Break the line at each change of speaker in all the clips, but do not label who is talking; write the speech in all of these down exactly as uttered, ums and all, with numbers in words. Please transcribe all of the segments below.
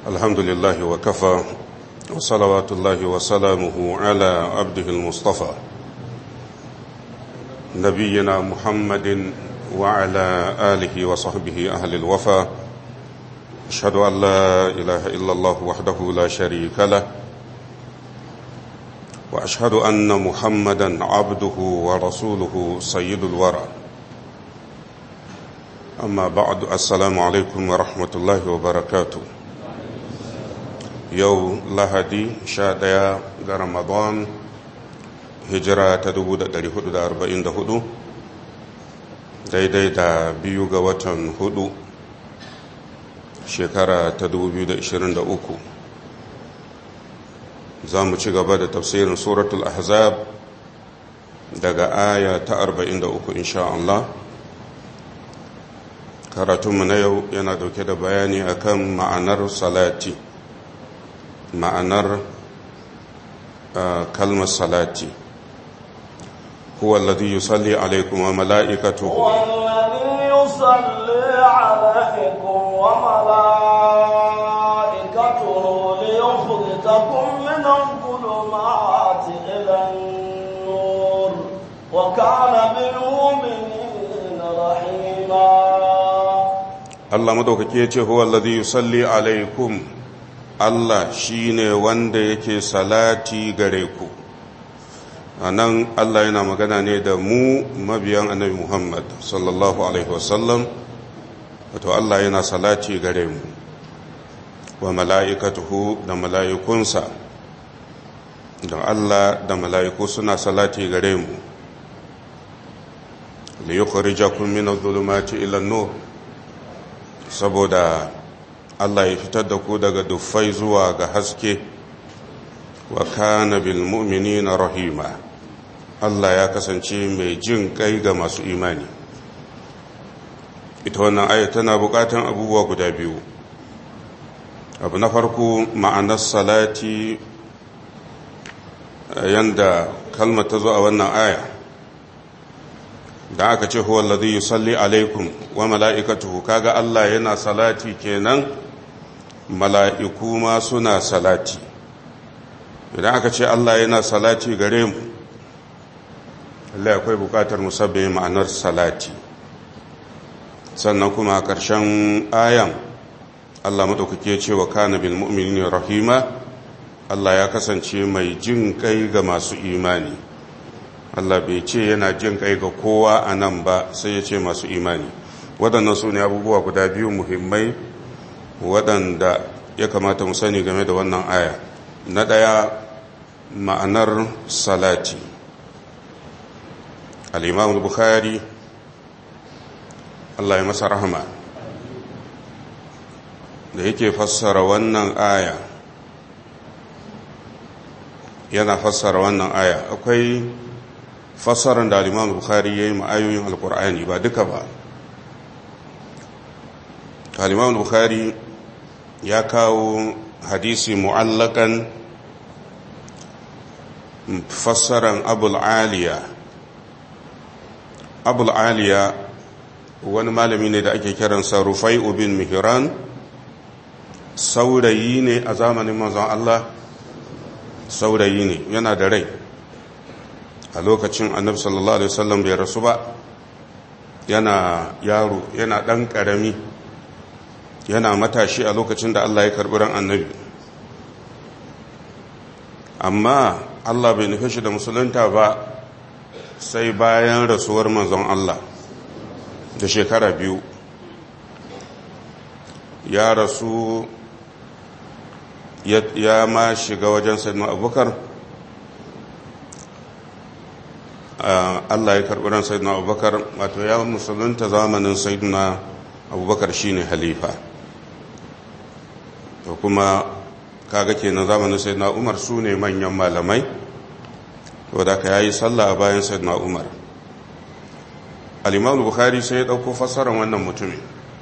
الحمد لله وكفى وصلوات الله وسلامه على عبده المصطفى نبينا محمد وعلى آله وصحبه أهل الوفا أشهد أن لا إله إلا الله وحده لا شريك له وأشهد أن محمدا عبده ورسوله سيد الورى أما بعد السلام عليكم ورحمة الله وبركاته yau lahadi sha ɗaya ga ramadan hijira ta dubu da ɗari hudu da arba'in da hudu daidai da biyu ga watan hudu shekara ta dubu biyu da ishirin da uku za mu ci gaba da tafsirin suratul ahzab daga aya ta arba'in da uku insha Allah. Karatunmu na yau yana dauke da bayani akan ma'anar salati ma'anar kalmar salati huwa alladhi yusalli alaykum wa mala'ikatuhu
huwa alladhi yusalli alaykum wa mala'ikatuhu liyukhrijakum min adh-dhulumati ila an-nur wa kana bil mu'minina rahima.
Allah madaukake yace huwa alladhi yusalli alaykum Allah shi ne wanda yake salati gare ku. A nan Allah yana magana ne da mu mabiyan annabi Muhammad sallallahu Alaihi wasallam, wato Allah yana salati gare mu, wa mala'ikatuhu da mala'ikunsa, da Allah da mala'iku suna salati gare mu, liyukhrijakum min adh-dhulumati ila an-nur, saboda Allah ya fitar da ku daga duffai zuwa ga haske wa kana bil mu'minina rahima. Allah ya kasance mai jin kai ga masu imani. Ita wannan aya tana bukatan abubuwa guda biyu. Abu na farko ma'anar salati yanda kalmar ta zo a wannan aya da aka ce huwa alladhi yusalli alaikum wa mala'ikatuhu, kaga Allah yana salati kenan mala'iku ma suna salati. Idan aka ce Allah yana salati gare mu, Allah akwai bukatar musabbe ma'anar salati. Sannan kuma a ƙarshen ayan Allah maɗaukake ce wa kana bil mu'minina rahima, Allah ya kasance mai jin kai ga masu imani. Allah bai ce yana jin kai ga kowa a nan ba, sai ya ce masu imani. Waɗannan su ne abubuwa guda biyu muhimmai waɗanda ya kamata mu sani game da wannan aya. Na ɗaya ma'anar salati. Al-Imam al-Bukhari Allah ya masa rahama da yake fassara wannan aya yana fassara wannan aya akwai fassarar da Al-Imam al-Bukhari yayi ma ayoyin Al-Qur'ani ba duka ba. Al-Imam al-Bukhari ya kawo hadisi mu'allakan fassaran Abul Aliya. Abul Aliya wani malami ne da ake kiransa Rufai'u bin Mihran, saurayi ne a zamanin manzon Allah, saurayi ne yana da rai a lokacin Annabi sallallahu alaihi wasallam bai rasu ba, yana yaro, yana dan karami, yana matashi a lokacin da Allah ya karɓi ran annabi. Amma Allah bai nufi shi da musulunta ba sai bayan rasuwar manzon Allah da shekara biyu. Ya rasu ya, ya ma shiga wajen sayyidina Abubakar. Allah ya karɓi ran sayyidina Abubakar, wato ya musulunta zamanin sayyidina Abubakar shine halifa. to kuma kaga kenan zamanin sayyidina Umar su ne manyan malamai, to da ka yayi sallah a bayan sayyidina Umar. Al-Imam Bukhari sai ya dauko fassarar wannan mutumin,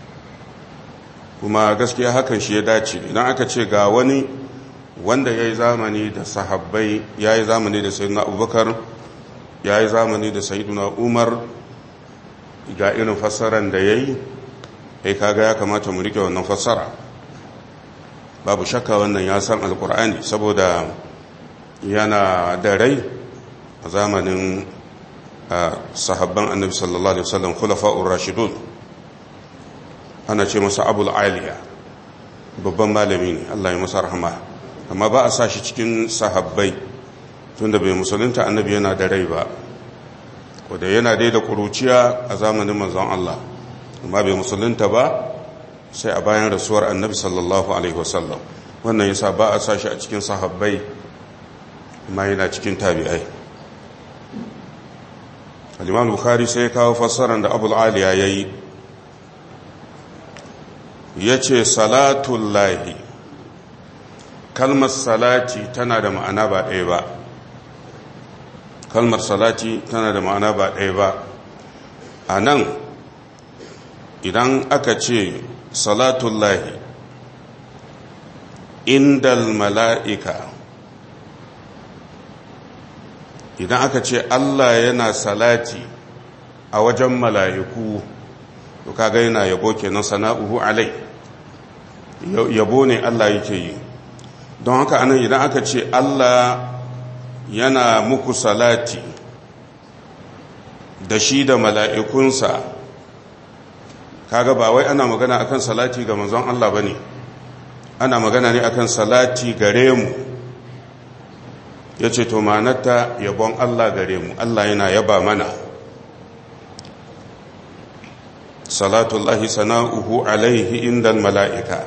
kuma gaskiya hakan shi ya dace. Idan aka ce ga wani wanda yayi zamani da sahabbai, yayi zamani da sayyidina Abubakar, yayi zamani da sayyidina Umar, ga irin fassarar da yayi, kai kaga ya kamata mu rike wannan fassara. babu shakka wannan ya san alkur'ani saboda yana da rai a zamanin sahabban annabi sallallahu alaihi wasallam khulafa'ur rashidun ana ce masa abul aliya babban malami ne Allah ya masa rahama amma ba a sa shi cikin sahabbai tunda bai musulunta annabi yana da rai ba wanda yana dai da kuruciya a zamanin manzon Allah amma bai musulunta ba sai a bayan rasuwar annabi sallallahu alaihi wasallam wannan yasa ba a sa shi a cikin sahabbai amma yana cikin tabi'ai al-Imam Bukhari sai ya kawo fassarar da Abu al-Aliya yayi yace salatul lahi kalmar salati tana da ma'ana ba ɗaya ba kalmar salati tana da ma'ana ba ɗaya ba anan idan aka ce salatul lahi indal mala'ika idan aka ce Allah yana salati a wajen mala'iku to kaga yana yabo kenan sana'uhu alai yabo ne Allah yake yi don haka anan idan aka ce Allah yana muku salati da shi da mala'ikunsa kaga ba wai ana magana akan salati ga manzon Allah bane ana magana ne akan salati gare mu yace to manata yabon Allah gare mu Allah yana yaba mana salatullahi sana'uhu alaihi indal mala'ika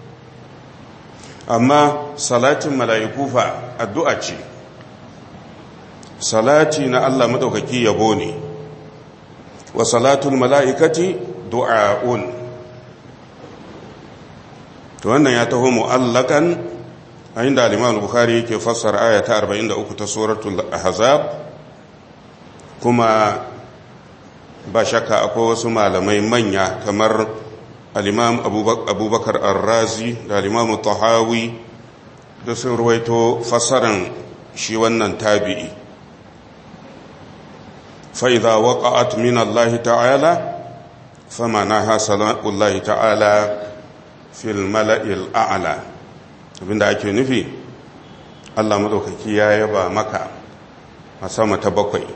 amma salatin mala'iku fa addu'a ce salati na Allah madaukaki yabo ne wa salatul mala'ikati du'a'un to wannan ya taho mu'allakan a inda al-Imam al-Bukhari yake fassara aya ta arba'in da uku ta suratul ahzab kuma ba shakka akwai wasu malamai manya kamar al-Imam Abubakar Ar-Razi da al-Imam Tahawi da sun ruwaito fassaran shi wannan tabi'i fa idza waqa'at min Allah ta'ala famanaha salatullahi ta'ala fil mala'il a'la abinda ake nufi Allah madaukaki ya yaba maka a sama ta bakwai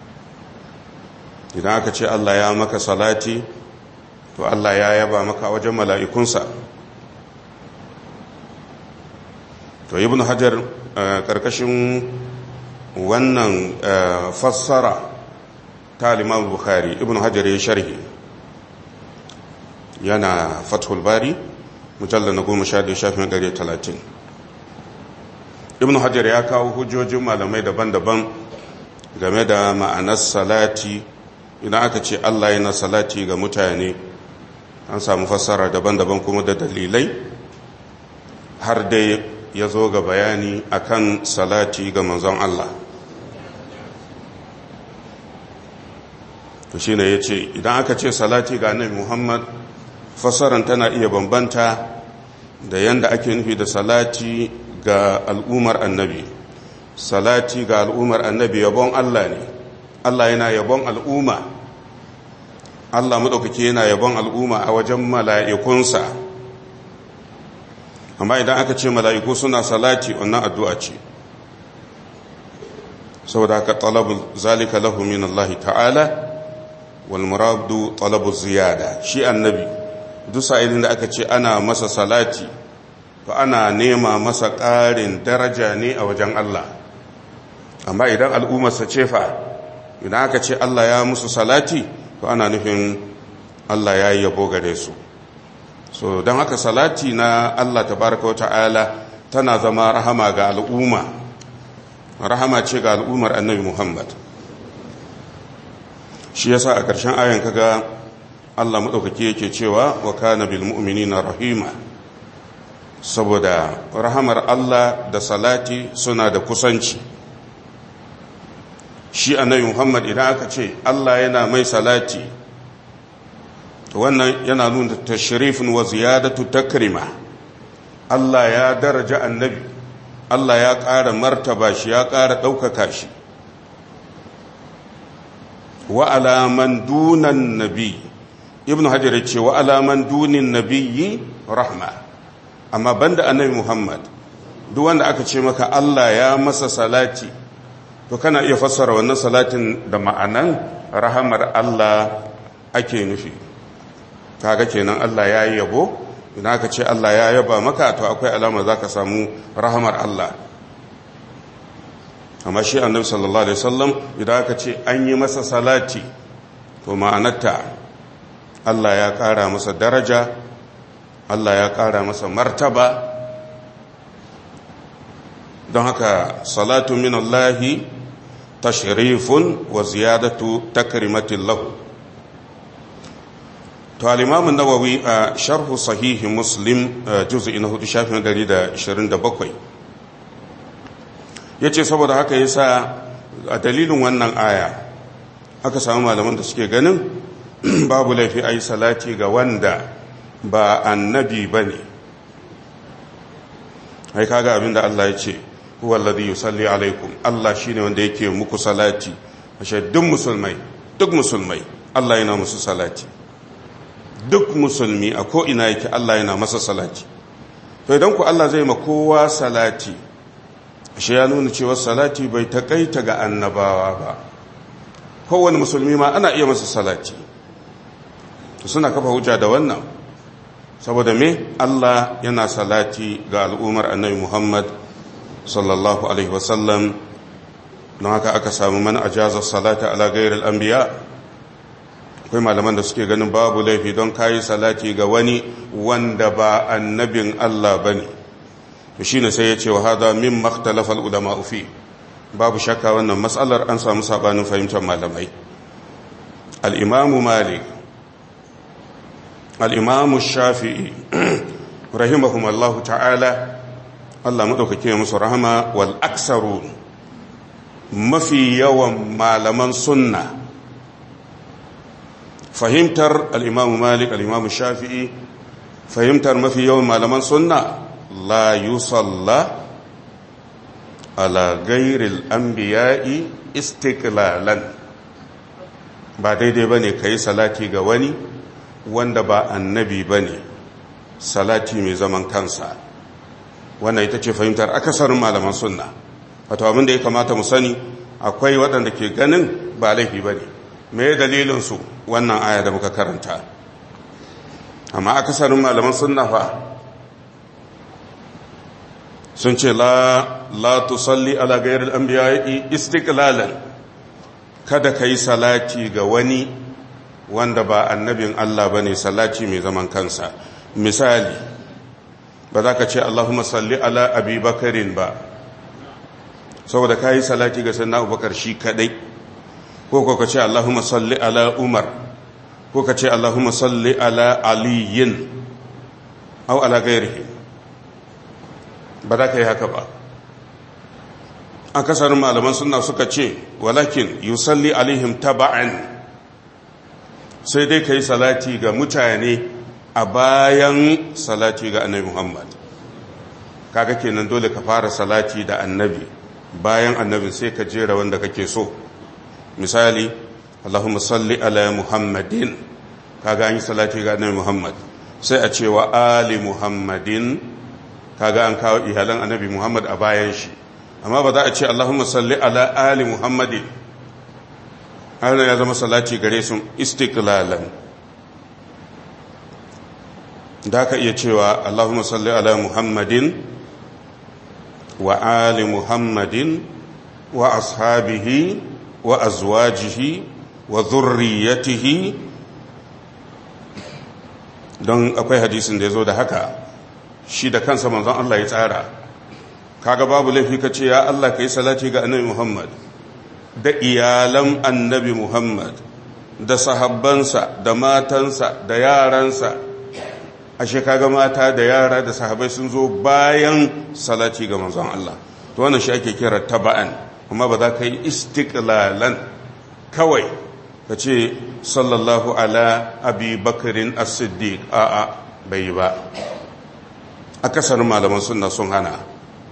idan aka ce Allah ya maka salati to Allah ya yaba maka wajen mala'ikunsa to ibn hajar karkashin wannan fassara ta al-Imam Bukhari ibn hajar ya sharhi yana fathul bari mujallar na goma sha biyu shafin ɗari talatin ibn hajar ya kawo hujjojin malamai daban-daban game da ma'anar salati idan aka ce Allah yana salati ga mutane an samu fassara daban-daban kuma da dalilai har dai ya zo ga bayani akan salati ga manzon Allah to shine yace idan aka ce salati ga annabi Muhammad fassaran tana iya bambanta da yanda ake nufi da salati ga al'ummar annabi salati ga al'ummar annabi yabon Allah ne Allah yana yabon al'umma Allah madaukake yana yabon al'umma a wajen mala'ikunsa amma idan aka ce mala'iku suna salati wannan addu'a ce saboda haka talabu zalika lahu min Allah ta'ala wal muradu talabu ziyada shi annabi duk sa'ilin da aka ce ana masa salati to ana nema masa ƙarin daraja ne a wajen Allah amma idan al'ummarsa ce fa idan aka ce Allah ya musu salati to ana nufin Allah ya yi yabo gare su so don haka salati na Allah tabaraka wa ta'ala tana zama rahama ga al'umma rahama ce ga al'ummar annabi Muhammad shi yasa a ƙarshen ayan kaga Allah maɗaukaki yake cewa wa kana bil mu'minina rahima saboda rahamar Allah da salati suna da kusanci shi annabi Muhammad idan aka ce Allah yana mai salati wannan yana nuna tashrifun wa ziyadatu takrima Allah ya daraja annabi Allah ya ƙara martaba shi ya ƙara ɗaukaka shi wa alaman dunan nabi ibn hajar ya ce wa alaman dunin nabiyyi rahma amma banda annabi Muhammad duk wanda aka ce maka Allah ya masa salati to kana iya fassara wannan salatin da ma'anan rahamar Allah ake nufi. Kaga kenan Allah ya yi yabo, idan aka ce Allah ya yaba maka to akwai alama za ka samu rahamar Allah. Amma shi annabi sallallahu alaihi wasallam idan aka ce an yi masa salati to ma'anarta Allah ya ƙara masa daraja, Allah ya ƙara masa martaba. don haka salatu min Allahi tashrifun wa ziyadatu takrimatin lahu. to al-imam an-nawawi a sharh sahih muslim juz'i na hudu shafin ɗari da ishirin da bakwai yace saboda haka yasa a dalilin wannan aya aka samu malaman da suke ganin babu laifi ayi salati ga wanda ba annabi bane. ai kaga abinda Allah ya ce huwa alladhi yusalli alaikum, Allah shine wanda yake muku salati. ashe duk musulmai duk musulmai Allah yana musu salati, duk musulmi a ko ina yake Allah yana masa salati. to idan ku Allah zai ma kowa salati, ashe ya nuna cewa salati bai takaita ga annabawa ba, kowane musulmi ma ana iya masa salati. to suna kafa hujja da wannan saboda me Allah yana salati ga al'ummar annabi Muhammad sallallahu alaihi wasallam. don haka aka samu man ajaza salata ala ghairil anbiya. akwai malaman da suke ganin babu laifi don kayi salati ga wani wanda ba annabin Allah bane. to shine sai ya ce wa hada min makhtalafa ulama fi, babu shakka wannan mas'alar an samu sabanin fahimtar malamai. al-imamu Malik, al-imamu Shafi'i rahimahumullahu ta'ala, Allah madaukake musu rahama, wal aksaru, mafi yawan malaman sunna, fahimtar al-imamu Malik, al-imamu Shafi'i, fahimtar mafi yawan malaman sunna, la yusalla ala ghairil anbiya'i istiqlalan. ba daidai bane kai salati ga wani wanda ba annabi bane, salati mai zaman kansa. wannan ita ce fahimtar akasarin malaman sunna. wato abin da ya kamata mu sani, akwai waɗanda ke ganin ba laifi bane. me dalilin su? wannan aya da muka karanta. amma akasarin malaman sunna fa sun ce la la tusalli ala ghairil anbiya'i istiqlalan, kada kai salati ga wani wanda ba annabin Allah bane, salati mai zaman kansa. misali, ba za ka ce Allahumma salli ala Abi Bakarin ba saboda kai salati ga sayyidina Abubakar shi kadai, ko ko ka ce Allahumma salli ala Umar, ko ka ce Allahumma salli ala Aliyin aw ala ghairihi. ba za ka yi haka ba. akasarin malaman sunna suka ce walakin yusalli alaihim taba'an, sai dai kai salati ga mutane a bayan salati ga annabi Muhammad. kaga kenan dole ka fara salati da annabi, bayan annabi sai ka jera wanda kake so. misali, Allahumma salli ala Muhammadin, kaga an yi salati ga annabi Muhammad, sai a ce wa ali Muhammadin, kaga an kawo iyalan annabi Muhammad a bayan shi. amma ba za a ce Allahumma salli ala ali Muhammadin, har ya zama salati gare su istiqlalan. da ka iya cewa Allahumma salli ala Muhammadin wa ali Muhammadin wa ashabihi wa azwajihi wa dhurriyyatihi, don akwai hadisin da ya zo da haka, shi da kansa manzon Allah ya tsara. kaga babu laifi ka ce ya Allah ka yi salati ga annabi Muhammad da iyalan annabi Muhammad da sahabbansa da matansa da yaransa. ashe kaga mata da yara da sahabbai sun zo bayan salati ga manzon Allah. to wannan shi ake kira taba'an, kuma ba za ka yi istiqlalan kawai ka ce sallallahu ala Abi Bakarin as-Siddiq. a'a, bai ba. akasarin malaman sunna sun hana.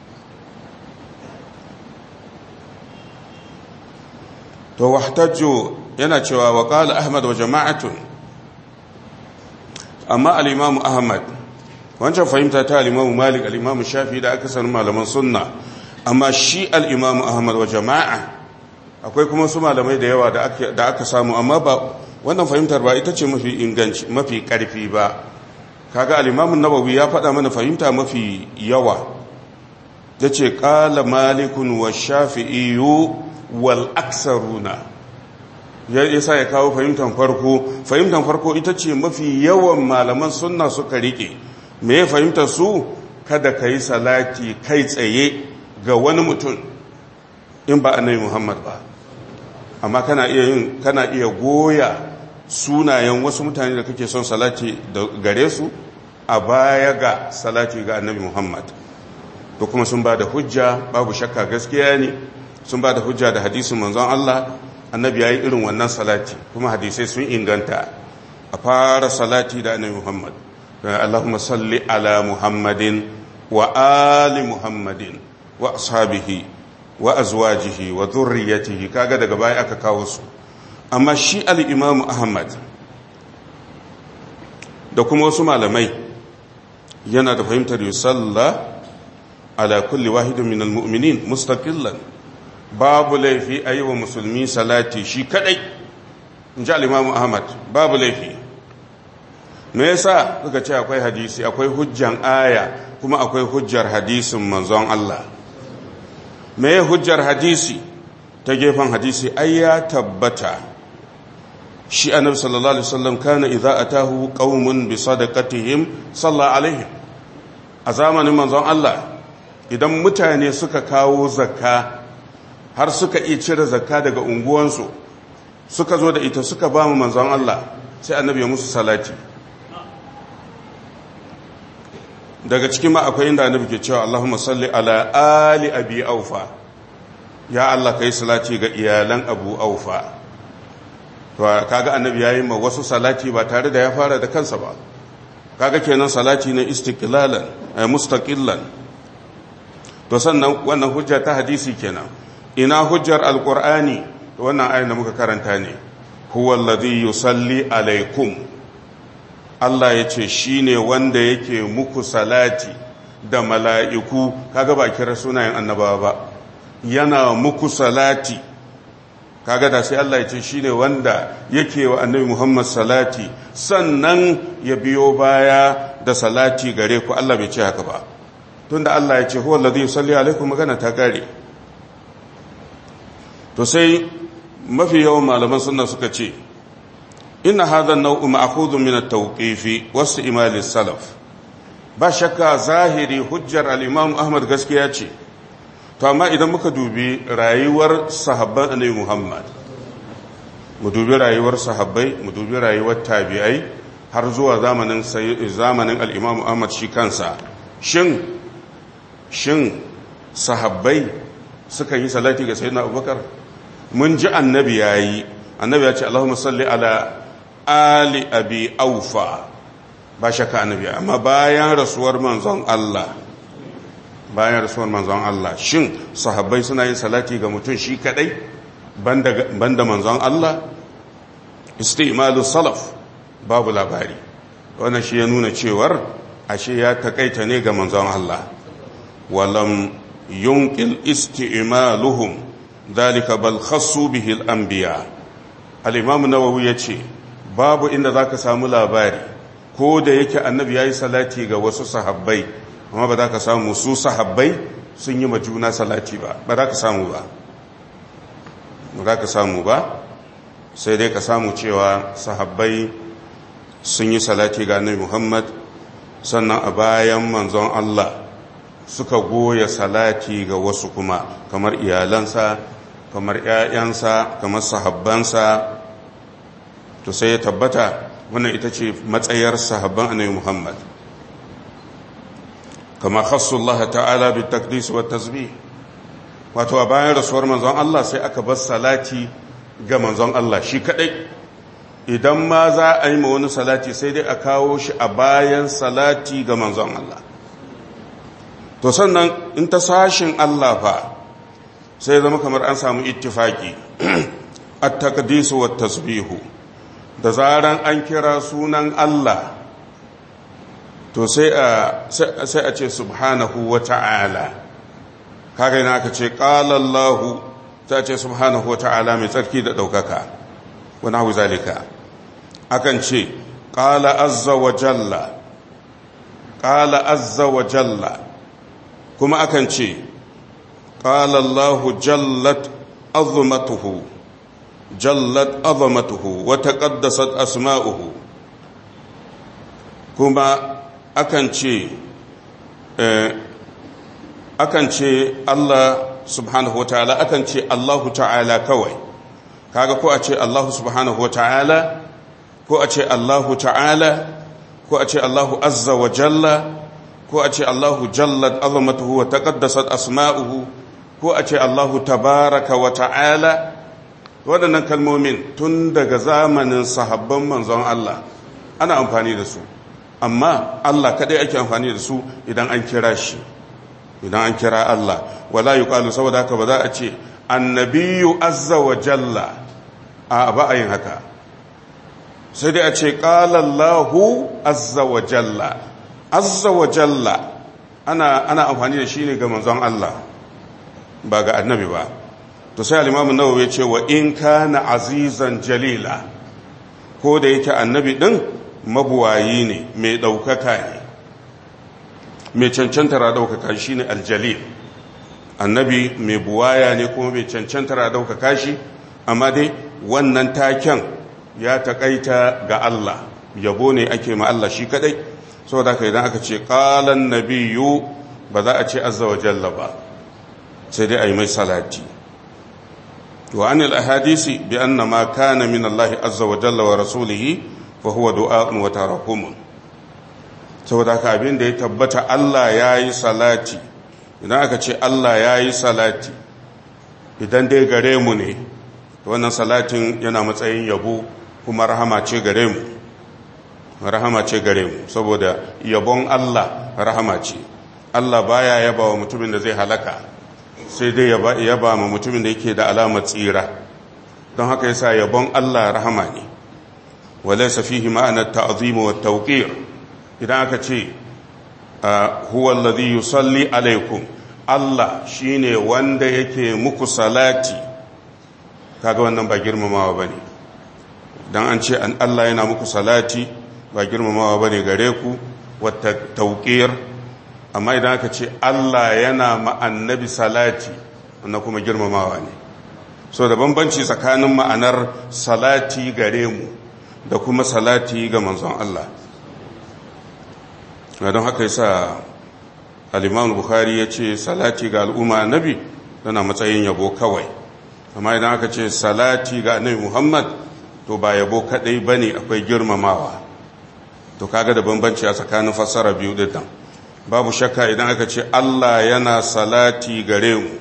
to wahtajju yana cewa wa qala Ahmad wa jama'atun, amma al-Imam Ahmad wancan fahimta ta al-Imam Malik al-Imam Shafi da aka sanin malaman sunna, amma shi al-Imam Ahmad wa jama'a akwai kuma su malamai da yawa da aka da aka samu, amma ba wannan fahimtar ba ita ce mafi inganci mafi karfi ba. kaga al-Imam an-Nawawi ya faɗa mana fahimta mafi yawa, yace qala Malikun wa Shafi'i wal aksaruna, ya isa ya kawo fahimtar farko. Fahimtar farko ita ce mafi yawan malaman sunna suka rike. Me ya fahimtar su? Kada ka yi salati kai tsaye ga wani mutum in ba annabi Muhammad ba, amma kana iya yin kana iya goya sunayen wasu mutane da kake son salati da gare su a baya ga salati ga annabi Muhammad. To kuma sun ba da hujja, babu shakka gaskiya ne, sun ba da hujja da hadisin manzon Allah, annabi yayi irin wannan salati, kuma hadisai sun inganta. A fara salati da annabi Muhammad, Allahumma salli ala Muhammadin wa ali Muhammadin wa ashabihi wa azwajihi wa dhurriyyatihi, kaga daga baya aka kawo su. Amma shi al-Imam Ahmad da kuma wasu malamai yana da fahimtar yusalla ala kulli wahidin min al-mu'minin mustaqillan, babu laifi ayi wa musulmi salati shi kadai, inji al-Imam Ahmad, babu laifi. Me yasa suka ce akwai hadisi, akwai hujjan aya, kuma akwai hujjar hadisin manzon Allah. Me ya hujjar hadisi? Ta gefen hadisi ai ya tabbata shi annabi sallallahu alaihi wasallam kana idza atahu qaumun bi sadaqatihim salla alaihim. A zamanin manzon Allah idan mutane suka kawo zakka har suka iya cire zakka daga unguwansu suka zo da ita suka ba mu manzon Allah, sai annabi ya musu salati. Daga cikin ma akwai inda annabi ke cewa Allahumma salli ala ali abi aufa, ya Allah kai salati ga iyalan abu aufa. To kaga annabi yayi ma wasu salati ba tare da ya fara da kansa ba, kaga kenan salati ne istiqlalan ay mustaqillan. To sannan wannan hujja ta hadisi kenan. Ina hujjar alqur'ani? Wannan ayin da muka karanta ne, huwa alladhi yusalli alaikum, Allah ya ce shi ne wanda yake muku salati da mala'iku, kaga ba kira sunayen annabawa ba, yana muku salati, kaga da sai Allah ya ce shi ne wanda yake wa annabi Muhammad salati, sannan ya biyo baya da salati gare ku. Allah bai ce haka ba, tunda Allah ya ce huwa alladhi yusalli alaikum, magana ta kare. To sai mafi yawan malaman sunna suka ce inna hadha an-naw'u ma'khudun min at-tawqif wa istimal as-salaf. Ba shakka zahiri hujjar al-Imam Ahmad gaskiya ce, to amma idan muka dubi rayuwar sahabban Annabi Muhammad, mu dubi rayuwar sahabbai, mu dubi rayuwar tabi'ai har zuwa zamanin zamanin al-Imam Ahmad shi kansa, shin shin sahabbai suka yi salati ga sayyidina Abubakar? Mun ji annabi yayi, annabi ya ce Allahumma salli ala ali abi aufa, ba shakka annabi. Amma bayan rasuwar manzon Allah, bayan rasuwar manzon Allah, shin sahabbai suna yin salati ga mutum shi kadai banda banda manzon Allah? Istimalu salaf, babu labari. Wannan shi ya nuna cewar ashe ya takaita ne ga manzon Allah. Walam yunqil istimaluhum dhalika bal khassu bihi al-anbiya. Al-Imam Nawawi yace babu inda za ka samu labari ko da yake annabi ya yi salati ga wasu sahabbai, amma ba za ka samu su sahabbai sun yi majuna salati ba, ba za ka samu ba ba za ka samu ba sai dai ka samu cewa sahabbai sun yi salati ga annabi Muhammad, sannan a bayan manzon Allah suka goya salati ga wasu kuma, kamar iyalansa, kamar ‘ya'yansa, kamar sahabbansa. To sai ya tabbata wannan ita ce matsayar sahabban annabi Muhammad. Kama khassullaha ta'ala bi taqdis wa tasbih, wato a bayan rasuwar manzon Allah sai aka bar salati ga manzon Allah shi kadai. Idan ma za a yi ma wani salati sai dai a kawo shi a bayan salati ga manzon Allah. To sannan in ta sashin Allah fa sai zama kamar an samu ittifaki at-taqdis wa tasbihu, da zaran an kira sunan Allah to sai a sai a ce subhanahu wa ta'ala. kaga ina aka ce qala Allah ta ce subhanahu wa ta'ala mai tsarki da daukaka wa nahu zalika. akan ce qala azza wa jalla qala azza wa jalla, kuma akan ce qala Allah jallat azmatuhu jallat azmatuhu wa taqaddasat asma'uhu. kuma akan ce akan ce Allah subhanahu wataala, akan ce Allahu ta'ala kawai. kaga ko a ce Allahu subhanahu wataala, ko a ce Allahu ta'ala, ko a ce Allahu azza wa jalla, ko a ce Allahu jallat azmatuhu wa taqaddasat asma'uhu, ko a ce Allahu tabaraka wa ta'ala. waɗannan kalmomin tun daga zamanin sahabban manzon Allah ana amfani da su, amma Allah kadai ake amfani da su idan an kira shi, idan an kira Allah. wala yuqalu, saboda haka ba za a ce annabiyyu azza wa jalla, a ba a yin haka. sai dai a ce qala Allahu azza wa jalla. azza wa jalla ana ana amfani da shi ne ga manzon Allah, ba ga annabi ba. to sai al-Imam an-Nawawi ya ce wa in kana azizan jalila, ko da yake annabi din mabuwayi ne, mai daukaka ne, mai cancantar daukaka shi ne aljalil. annabi mai buwaya ne kuma mai cancantar daukaka shi, amma dai wannan taken ya takaita ga Allah, yabo ne ake ma Allah shi kadai. saboda haka idan aka ce qalan nabiyyu, ba za a ce azza wa jalla ba, sai dai ayi mai salati. wa anil ahadisi bi anna ma kana min Allah azza wa jalla wa rasulihi fa huwa du'a'un wa tarakum. saboda haka abin da ya tabbata Allah yayi salati, idan aka ce Allah yayi salati, idan dai gare mu ne, to wannan salatin yana matsayin yabo kuma rahama ce gare mu, rahama ce gare mu, saboda yabon Allah rahama ce. Allah baya yaba wa mutumin da zai halaka, sai dai yaba yaba ma mutumin da yake da alamar tsira. don haka yasa yabon Allah rahama ne. walaysa fihi ma'ana ta'zim wa tawqir. idan aka ce huwa alladhi yusalli alaikum, Allah shine wanda yake muku salati, kaga wannan ba girmamawa bane. dan an ce an Allah yana muku salati, ba girmamawa bane gare ku, wa tawqir. amma idan aka ce Allah yana ma annabi salati, wannan kuma girmamawa ne. so da bambanci tsakanin ma'anar salati gare mu da kuma salati ga manzon Allah. don haka yasa al-Imam Bukhari yace salati ga al'umma annabi tana matsayin yabo kawai, amma idan aka ce salati ga annabi Muhammad, to ba yabo kadai bane, akwai girmamawa. to kaga da bambanci a tsakanin fassara biyu din nan. babu shakka idan aka ce Allah yana salati gare mu,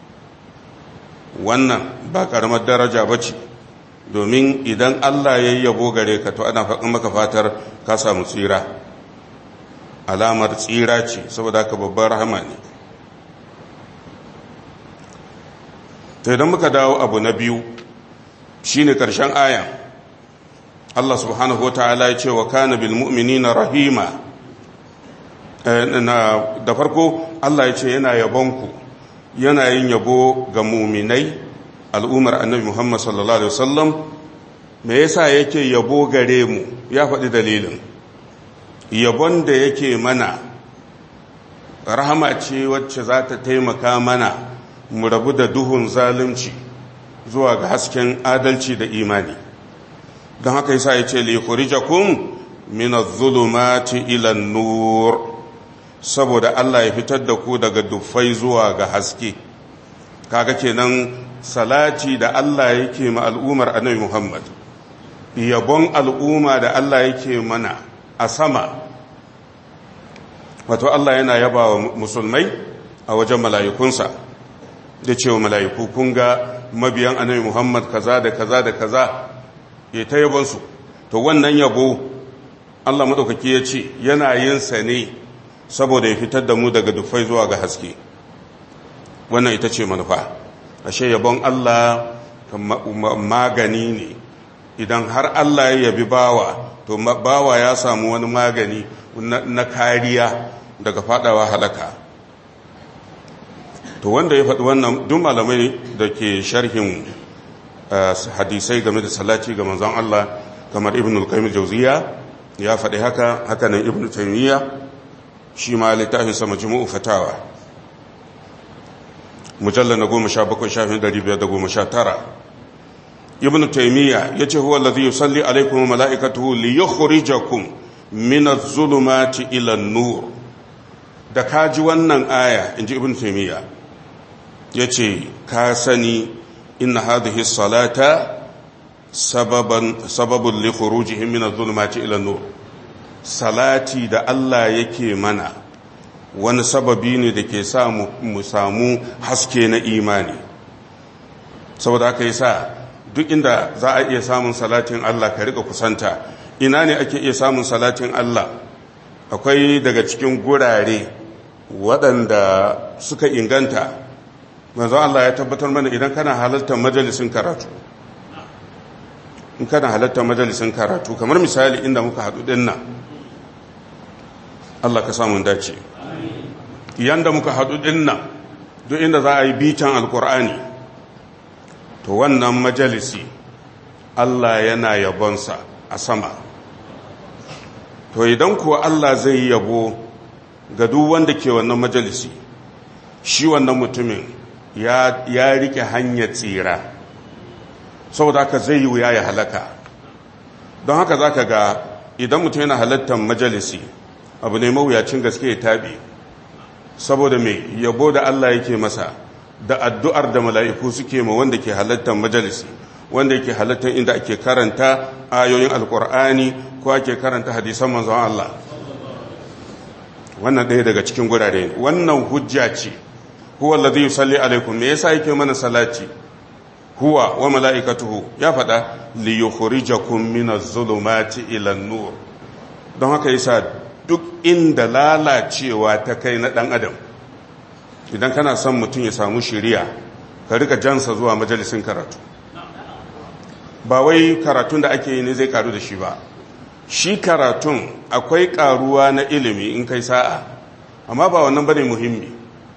wannan ba karamar daraja bace, domin idan Allah ya yabo gare ka, to ana faɗin maka fatar ka samu tsira, alamar tsira ce, saboda haka babbar rahama ne. to idan muka dawo abu na biyu, shine karshen aya, Allah subhanahu wataala ya ce wa kana bil mu'minina rahima. da farko Allah ya ce yana yabonku, yana yin yabo ga muminai, al'ummar annabi Muhammad sallallahu alaihi wasallam. me yasa yake yabo gare mu? ya faɗi dalilin. yabon da yake mana rahama ce wacce za ta taimaka mana mu rabu da duhun zalunci zuwa ga hasken adalci da imani. don haka yasa ya ce li yukhrijakum min adh-dhulumati ila an-nur, saboda Allah ya fitar da ku daga dufai zuwa ga haske. kaga kenan salati da Allah yake ma al'ummar annabi Muhammad, yabon al'umma da Allah yake mana a sama, wato Allah yana yaba wa musulmai a wajen mala'ikunsa, da cewa mala'iku kun ga mabiyan annabi Muhammad kaza da kaza da kaza, ya ta yabonsu. to wannan yabo Allah madaukaki ya ce yana yin sa ne saboda ya fitar da mu daga dufai zuwa ga haske. wannan ita ce manufa. ashe yabon Allah magani ne. idan har Allah ya yabi bawa, to bawa ya samu wani magani na kariya daga fadawa halaka. To wanda ya faɗi wannan duk malamai da ke sharhin hadisai game da salati ga manzon Allah kamar Ibn al-Qayyim al-Jawziyya ya faɗi haka, haka nan Ibn Taymiyyah shi ma littafin sa Majmu'u Fatawa mujallal na goma sha bakwai shafin ɗari biyar da goma sha tara. Ibn Taymiyyah yace huwa alladhi yusalli alaykum wa malaikatuhu li yukhrijakum min adh-dhulumati ila an-nur. Da kaji wannan aya inji Ibn Taymiyyah yace ka sani inna hadhihi as-salata sababan sababun li khurujihim min adh-dhulumati ila an-nur. Salati da Allah yake mana wani sababi ne da ke sa mu samu haske na imani. Saboda haka yasa duk inda za a iya samun salatin Allah ka rika kusanta. Ina ne ake iya samun salatin Allah? Akwai daga cikin gurare waɗanda suka inganta. Manzo Allah ya tabbatar mana idan kana halartar majalisin karatu. In kana halartar majalisin karatu, kamar misali inda muka haɗu ɗin nan, Allah ka samu dace. Yanda muka haɗu ɗin nan, duk inda za a yi bitan Alƙur'ani, to wannan majalisi Allah yana yabonsa a sama. To idan kuwa Allah zai yabo ga duk wanda ke wannan majalisi, shi wannan mutumin ya, ya rike hanyar tsira, saboda haka zai yi wuya ya halaka. Don haka za ka ga idan mutum yana halattar majalisi, abu ne mawuyacin gaske ya taɓe, saboda mai yabo da Allah yake masa da addu'ar da mala'iku suke ma wanda ke halattar majalisi, wanda yake halattar inda ake karanta ayoyin Alƙur'ani ko ake karanta hadisan manzon Allah. Wannan ɗaya daga cikin gurare, wannan hujja ce. Huwa alladhi yusalli alaikum, me yasa yake mana salati? Huwa wa mala'ikatuhu, ya faɗa li yukhrijakum minaz zulumati ila an-nur. Don haka yasa duk inda lalacewa ta kai na ɗan adam, idan kana son mutum ya samu shiriya, ka rika jansa zuwa majalisin karatu. Ba wai karatun da ake yi ne zai karu da shi ba, shi karatun akwai karuwa na ilimi in kai sa'a, amma ba wannan bane muhimmi.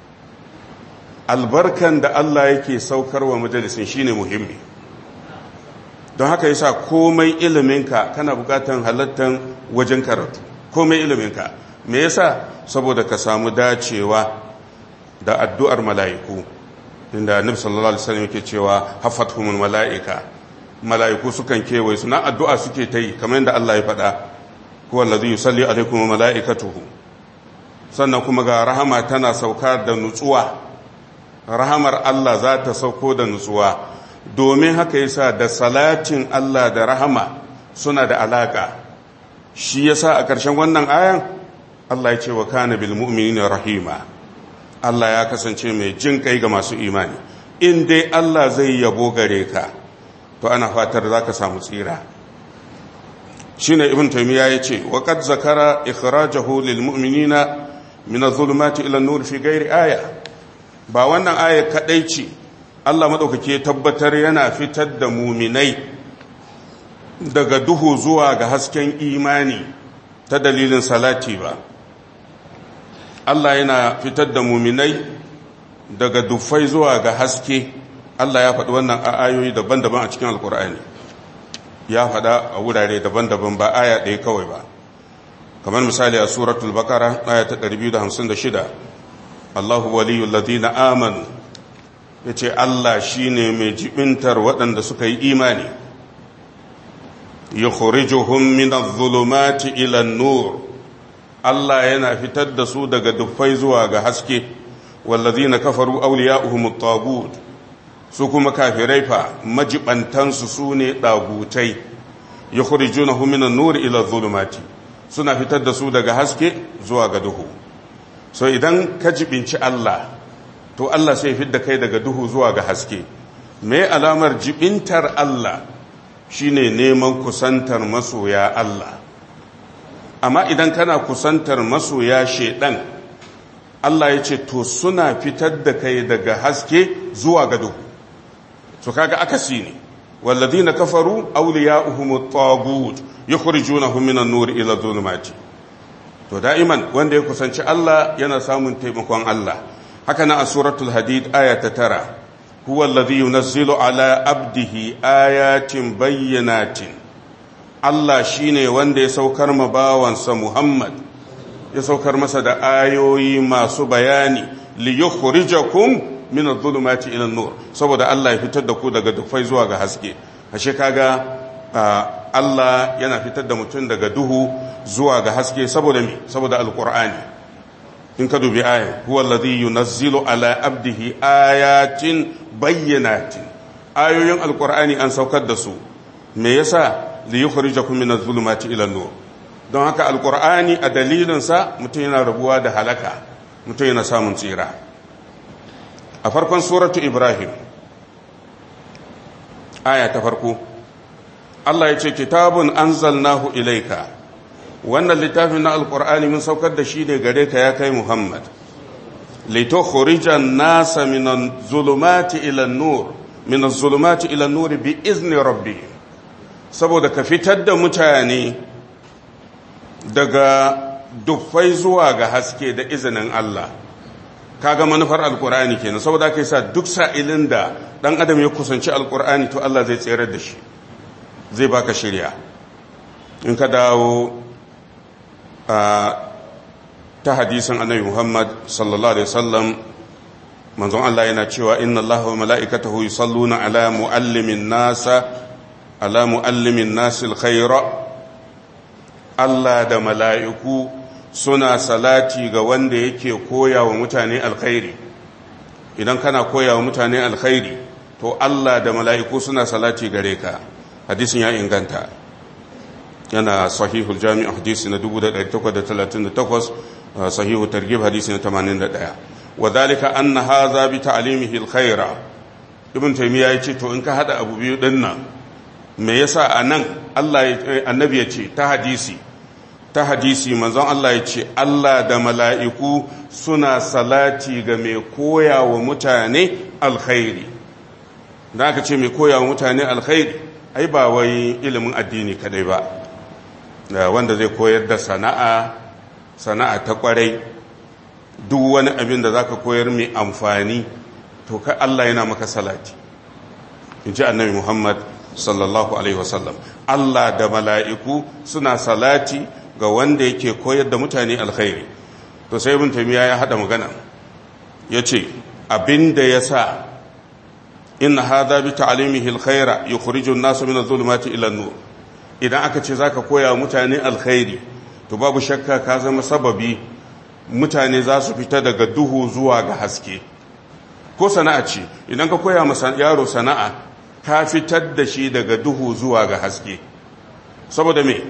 Albarkan da Allah yake saukarwa majalisin shine muhimmi. Don haka yasa komai iliminka kana bukatan halattan wajen karatu, komai iliminka. Me yasa? Saboda ka samu dacewa da addu'ar mala'iku, inda Annabi sallallahu alaihi wasallam yake cewa hafathumul mala'ika, mala'iku sukan kewaye su na addu'a suke ta yi kamar yadda Allah ya faɗa, huwa allazi yusalli alaikum mala'ikatuhu. Sannan kuma ga rahama tana sauka da nutsuwa, rahamar Allah za ta sauko da nutsuwa. Domin haka yasa da salatin Allah da rahama suna da alaka. Shi yasa a ƙarshen wannan ayan Allah ya ce wa kana bil mu'minina rahima. Allah ya kasance mai jin kai ga masu imani. In dai Allah zai yabo gare ka, to ana fatar za ka samu tsira. Shine Ibn Taymiyyah ya ce wa qad zakara ikhrajahu lil mu'minina min adh-dhulumati ila an-nur fi ghairi aya. Ba wannan aya kadai ce Allah madaukake tabbatar yana fitar da muminai daga duhu zuwa ga hasken imani ta dalilin salati ba. Allah yana fitar da muminai daga dufai zuwa ga haske. Allah ya faɗi wannan a ayoyi daban-daban a cikin Alƙur'ani. Ya faɗa a wurare daban-daban ba aya ɗaya kawai ba. Kamar misali a suratul Baqara aya ta ɗari biyu da hamsin da shida. Allahu waliyul ladina amanu, yace Allah shine mai jibintar waɗanda suka yi imani. Yukhrijuhum minadh dhulumati ila an-nur, Allah yana fitar da su daga dufai zuwa ga haske. Wallazina kafaru awliya'uhum at-taghut, su kuma kafirai fa majibantansu sune dagutai. Yukhrijunahum minan nur ila adh-dhulumati, suna fitar da su daga haske zuwa ga duhu. So idan ka jibinci Allah, to Allah sai fidda kai daga duhu zuwa ga haske. Me alamar jibintar Allah? Shine neman kusantar masoya Allah. Amma idan kana kusantar masoya shedan, Allah ya ce to suna fitar da kai daga haske zuwa ga duhu. So kaga akasi ne. Walladina kafaru awliya'uhum at-taghut yukhrijunahum minan nur ila adh-dhulumati. to da'iman wanda ya kusanci Allah yana samun taimakon Allah. haka na a suratul hadid aya ta tara, huwa alladhi yunazzilu ala abdihi ayatin bayyinatin. Allah shine wanda ya saukar ma bawansa Muhammad, ya saukar masa da ayoyi masu bayani li yukhrijakum min adh-dhulumati ila an-nur, saboda Allah ya fitar da ku daga dufai zuwa ga haske. ashe kaga Allah yana fitar da mutum daga duhu zuwa ga haske saboda me? Saboda alqur'ani. in ka dubi ayan, huwa alladhi yunazzilu ala abdihi ayatin bayyinatin. ayoyin alqur'ani an saukar da su me yasa? li yukhrijakum min adh-dhulumati ila an-nur. don haka alqur'ani a dalilin sa mutum yana rabuwa da halaka, mutum yana samun tsira. a farkon suratu ibrahim aya ta farko Allah ya ce kitabun anzalnahu ilayka, wannan littafin na alqur'ani mun saukar da shi ne gare ka ya kai Muhammad, litukhrijan nasa min adh-dhulumati ila an-nur min adh-dhulumati ila an-nur bi izni rabbihim, saboda ka fitar da mutane daga dufai zuwa ga haske da izinin Allah. kaga manufar alqur'ani kenan, saboda kai sa duk sa'ilin da dan adam ya kusanci alqur'ani to Allah zai tsere da shi, zai baka shiriya. in ka dawo ta hadisin annabi Muhammad sallallahu alaihi wasallam, manzon Allah yana cewa inna Allaha wa mala'ikatahu yusalluna ala muallimin nasa ala muallimin nasil khaira. Allah da mala'iku suna salati ga wanda yake koya wa mutane alkhairi. idan kana koya wa mutane alkhairi to Allah da mala'iku suna salati gare ka. hadisin ya inganta, yana sahihul jami'u hadisi na dubu ɗari takwas da talatin da takwas, sahihu targhib hadisi na tamanin da ɗaya. wa dhalika anna hadha bi ta'limihi alkhaira. ibn taymiya yace to in ka hada abu biyu dinnan, me yasa anan Allah annabi yace ta hadisi ta hadisi manzon Allah ya ce Allah da mala'iku suna salati ga mai koya wa mutane alkhairi. da aka ce mai koya wa mutane alkhairi, ai ba wai ilimin addini kadai ba, wanda zai koyar da sana'a sana'a ta kwarai, duk wani abin da zaka koyar mai amfani, to ka Allah yana maka salati. in ji annabi Muhammad sallallahu alaihi wasallam, Allah da mala'iku suna salati ga wanda yake koyar da mutane alkhairi. to sai ibn taymiya ya hada magana yace abinda yasa in hadha bi ta'limihi alkhaira yukhriju an-nasa min adh-dhulumati ila an-nur, idan aka ce zaka koya mutane alkhairi to babu shakka ka zama sababi mutane za su fita daga duhu zuwa ga haske. ko sana'a ce, idan ka koya masa yaro sana'a ka fitar da shi daga duhu zuwa ga haske. saboda me?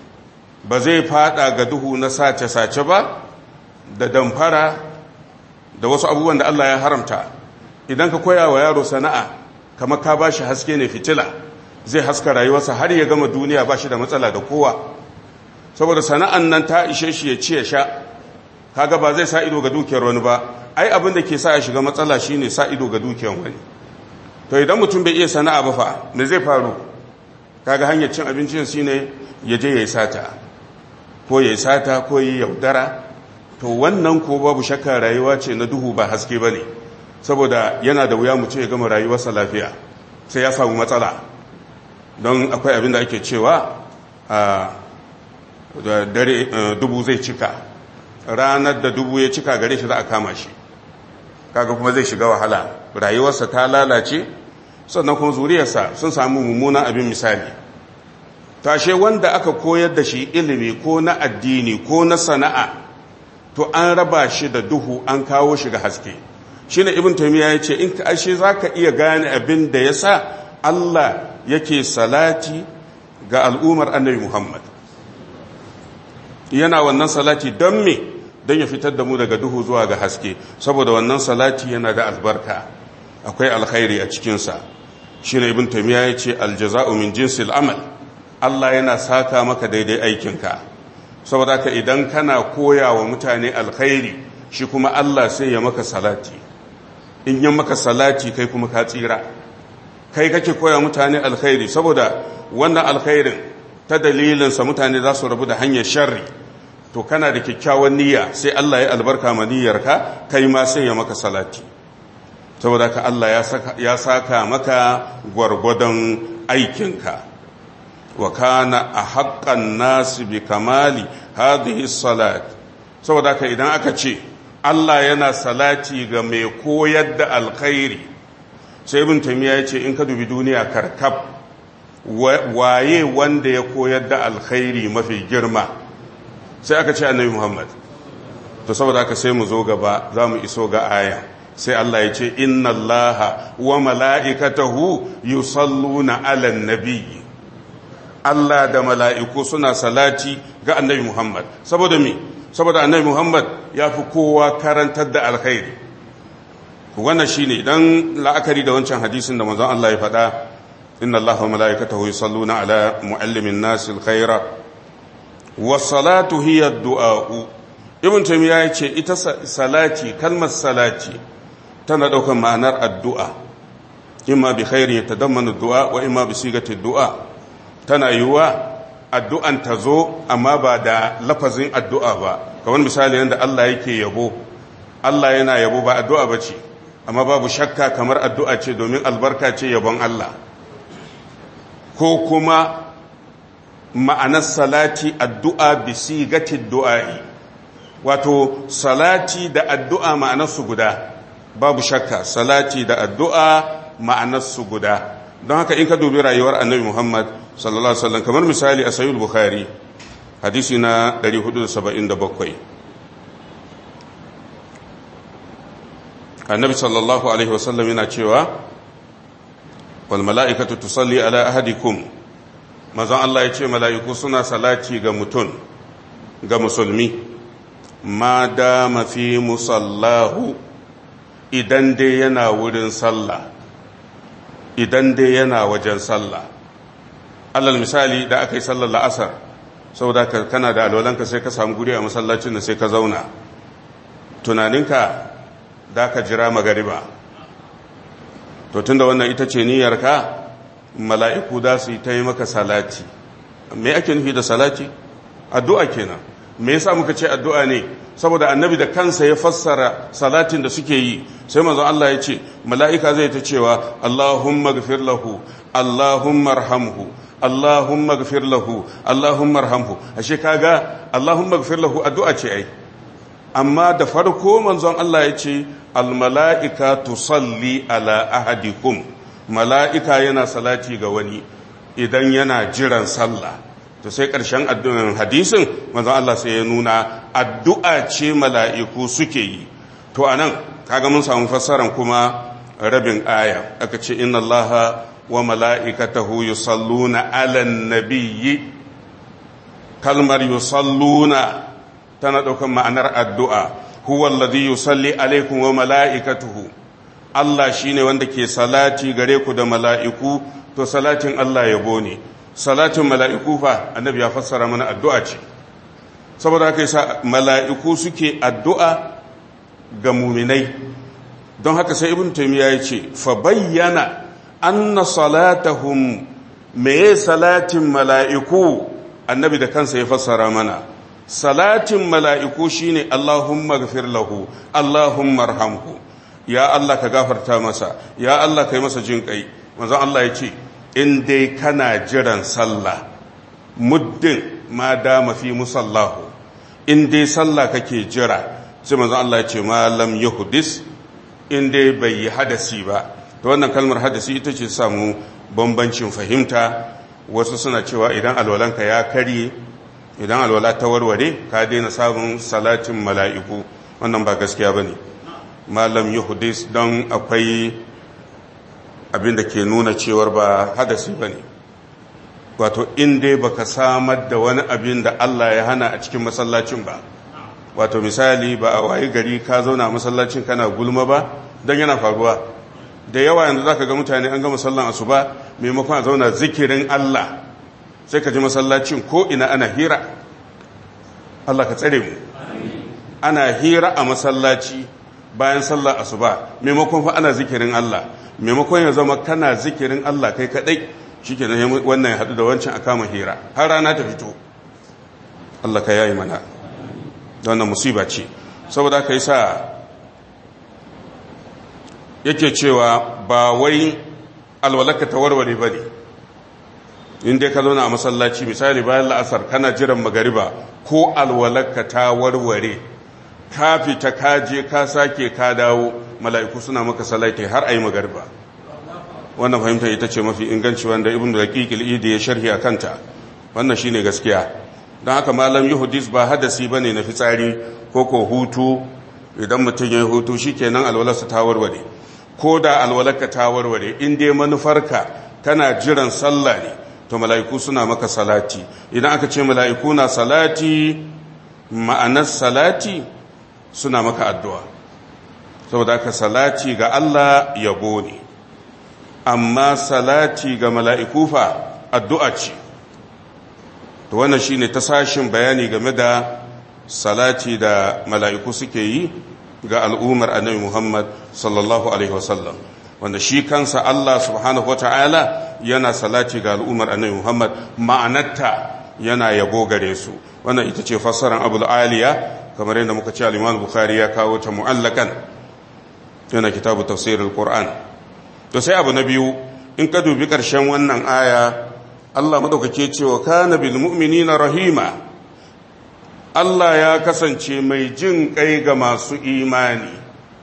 ba zai fada ga duhu na sace-sace ba da damfara da wasu abubuwan da Allah ya haramta. idan ka koya wa yaro sana'a kamar ka ba shi haske ne, fitila, zai haska rayuwarsa har ya gama duniya ba shi da matsala da kowa, saboda sana'an nan ta ishe shi ya ci ya sha. kaga ba zai sa ido ga dukiyar wani ba, ai abin da ke sa ya shiga matsala shine sa ido ga dukiyar wani. to idan mutum bai iya sana'a ba fa me zai faru? kaga hanyar cin abincin shine ya je ya yi sata ko ya yi sata ko ya yaudara. to wannan ko babu shakka rayuwa ce na duhu ba haske ba ne, saboda yana da wuya mutum ya gama rayuwarsa lafiya, sai ya samu matsala. don akwai abin da ake cewa a dare dubu zai cika, ranar da dubu ya cika gare shi za a kama shi, kaga kuma zai shiga wahala, rayuwarsa ta lalace, sannan kuma zuriyarsa sun samu mummunan abin misali. tashe wanda aka koyar da shi ilimi ko na addini ko na sana'a, to an raba shi da duhu an kawo shi ga haske. shine ibn taymiya yace in ka ashe zaka iya gane abin da yasa Allah yake salati ga al'ummar annabi Muhammad. yana wannan salati don me? don ya fitar da mu daga duhu zuwa ga haske, saboda wannan salati yana da albarka, akwai alkhairi a cikinsa. shine ibn taymiya yace aljaza'u min jinsil amal, Allah yana saka maka daidai aikinka. saboda ka idan kana koya wa mutane alkhairi, shi kuma Allah sai ya maka salati. in yi maka salati kai kuma ka tsira. kai kake koya mutane alkhairi, saboda wannan alkhairin ta dalilinsa mutane za su rabu da hanyar sharri. to kana da kyakkyawan niyya sai Allah ya albarka ma niyyarka kai ma sai ya maka salati saboda ka Allah ya saka ya saka maka gwargwadon aikinka wa kana ahaqqan nas bi kamali hadhihi salat saboda ka idan aka ce Allah yana salati ga mai koyar da alkhairi sai ibn taymiya ya ce in ka dubi duniya karkab waye wanda ya koyar da alkhairi mafi girma sai aka ce annabi Muhammad to saboda haka sai mu zo gaba za mu iso ga aya sai Allah ya ce inna allaha wa mala'ikatahu yusalluna 'alan nabiy Allah da mala'iku suna salati ga annabi Muhammad saboda me saboda annabi Muhammad ya fi kowa karantar da alkhairi wannan shine dan la'akari da wancan hadisin da manzon Allah ya faɗa inna allaha wa mala'ikatahu yusalluna 'ala muallimin nasi alkhaira wasalatu hiya du'a ibn taymiya yace ita salati kalmar salati tana daukar ma'anar addu'a imma bi khairi yatadammanu du'a wa imma bi sigati du'a tana yiwa addu'an tazo amma ba da lafazin addu'a ba kamar misali yanda Allah yake yabo Allah yana yabo ba addu'a bace amma babu shakka kamar addu'a ce domin albarka ce yabon Allah ko kuma ma'anar salati addu'a bisi gatin du'a'i wato salati da addu'a ma'anarsu guda babu shakka salati da addu'a ma'anarsu guda don haka in ka dubi rayuwar annabi Muhammad sallallahu Alaihi wasallam kamar misali a sayul Bukhari hadisi na ɗari hudu da saba'in da bakwai annabi sallallahu Alaihi wasallam yana cewa wal mala'ikatu tusalli ala ahadikum mazan Allah ya ce mala'iku suna salati ga mutum ga musulmi ma da mafi musallahu idan dai yana wurin sallah idan dai yana wajen sallah alal misali da aka yi sallar la'asar saboda kana da alwalanka sai ka samu guri a masallacin da sai ka zauna tunaninka da ka jira magariba to tunda wannan ita ce niyyarka mala'iku da su yi ta yi maka salati me ake nufi da salati addu'a kenan me yasa muka ce addu'a ne saboda annabi da kansa ya fassara salatin da suke yi sai manzon Allah ya ce mala'ika zai ta cewa Allahumma ghfir lahu Allahumma arhamhu Allahumma ghfir lahu Allahumma arhamhu ashe kaga Allahumma ghfir lahu addu'a ce ai amma da farko manzon Allah ya ce al mala'ika tusalli ala ahadikum mala'ika yana salati ga wani idan yana jiran sallah to sai ƙarshen addu'an hadisin manzon Allah sai ya nuna addu'a ce mala'iku suke yi to anan kaga mun samu fassaran kuma rabin aya aka ce inna Allaha wa mala'ikatahu yusalluna 'alan nabiyyi kalmar yusalluna tana ɗaukar ma'anar addu'a huwa alladhi yusalli alaikum wa mala'ikatuhu Allah shi ne wanda ke salati gare ku da mala'iku, to salatin Allah yabo ne, salatin mala'iku fa annabi ya fassara mana addu'a ce, saboda haka yasa mala'iku suke addu'a ga muminai, don haka sai Ibn Taymiyyah ya ce, fa bayyana anna salatahum meye salatin mala'iku annabi da kansa ya fassara mana, salatin mala'iku shi ne Allahumma gafir lahu, Allahumma arhamhu. ya Allah ka gafarta masa ya Allah ka yi masa jin kai manzon Allah ya ce in dai kana jiran sallah muddin ma dama fi musallahu in dai sallah kake jira sai manzon Allah ya ce ma lam yuhdis in dai bai yi hadasi ba to wannan kalmar hadasi ita ce samu bambancin fahimta wasu suna cewa idan alwalanka ya karye idan alwala ta warware ka daina samun salatin mala'iku wannan ba gaskiya bane malam yuhdis don akwai abin da ke nuna cewar ba hadasi ba ne wato inda baka samar da wani abin da Allah ya hana a cikin masallacin ba wato misali ba a wayi gari ka zauna masallacin kana gulma ba don yana faruwa da yawa yanzu zaka ga mutane an ga masallan asuba maimakon a zauna zikirin Allah sai ka ji masallacin ko ina ana hira Allah ka tsare mu ana hira a masallaci bayan sallar asuba maimakon fa ana zikirin Allah maimakon ya zama kana zikirin Allah kai kadai shikenan wannan ya hadu da wancan a kama hira har rana ta fito Allah ka yayi mana wannan musiba ce. saboda haka yasa yake cewa ba wai alwalaka ta warware bane in dai ka zo na masallaci misali bayan la'asar kana jiran magariba ko alwalaka ta warware ka fita ka je ka sake ka dawo mala'iku suna maka salati har ayi magariba. wannan fahimta ita ce mafi inganci wanda ibnu daqiqil idi ya sharhi akanta. wannan shine gaskiya. don haka malam yuhdis ba hadasi bane na fitsari ko ko hutu. idan mutum ya hutu shikenan alwalarsa ta warware. ko da alwalarka ta warware in dai manufarka kana jiran sallah ne to mala'iku suna maka salati. idan aka ce mala'iku na salati ma'anar salati suna maka addu'a. saboda ka salati ga Allah yabo ne, amma salati ga mala'iku fa addu'a ce. to wannan shine ta sashin bayani game da salati da mala'iku suke yi ga al'ummar annabi Muhammad sallallahu alaihi wasallam, wanda shi kansa Allah subhanahu wata'ala yana salati ga al'ummar annabi Muhammad, ma'anarta yana yabo gare su. wannan ita ce fassarar Abul Aliya kamar yadda muka ce al-Imam Bukhari ya kawo ta mu'allakan yana kitabu tafsirul Qur'an. to sai abu na biyu, in ka dubi ƙarshen wannan aya Allah madaukake cewa kana bil mu'minina rahima. Allah ya kasance mai jin kai ga masu imani,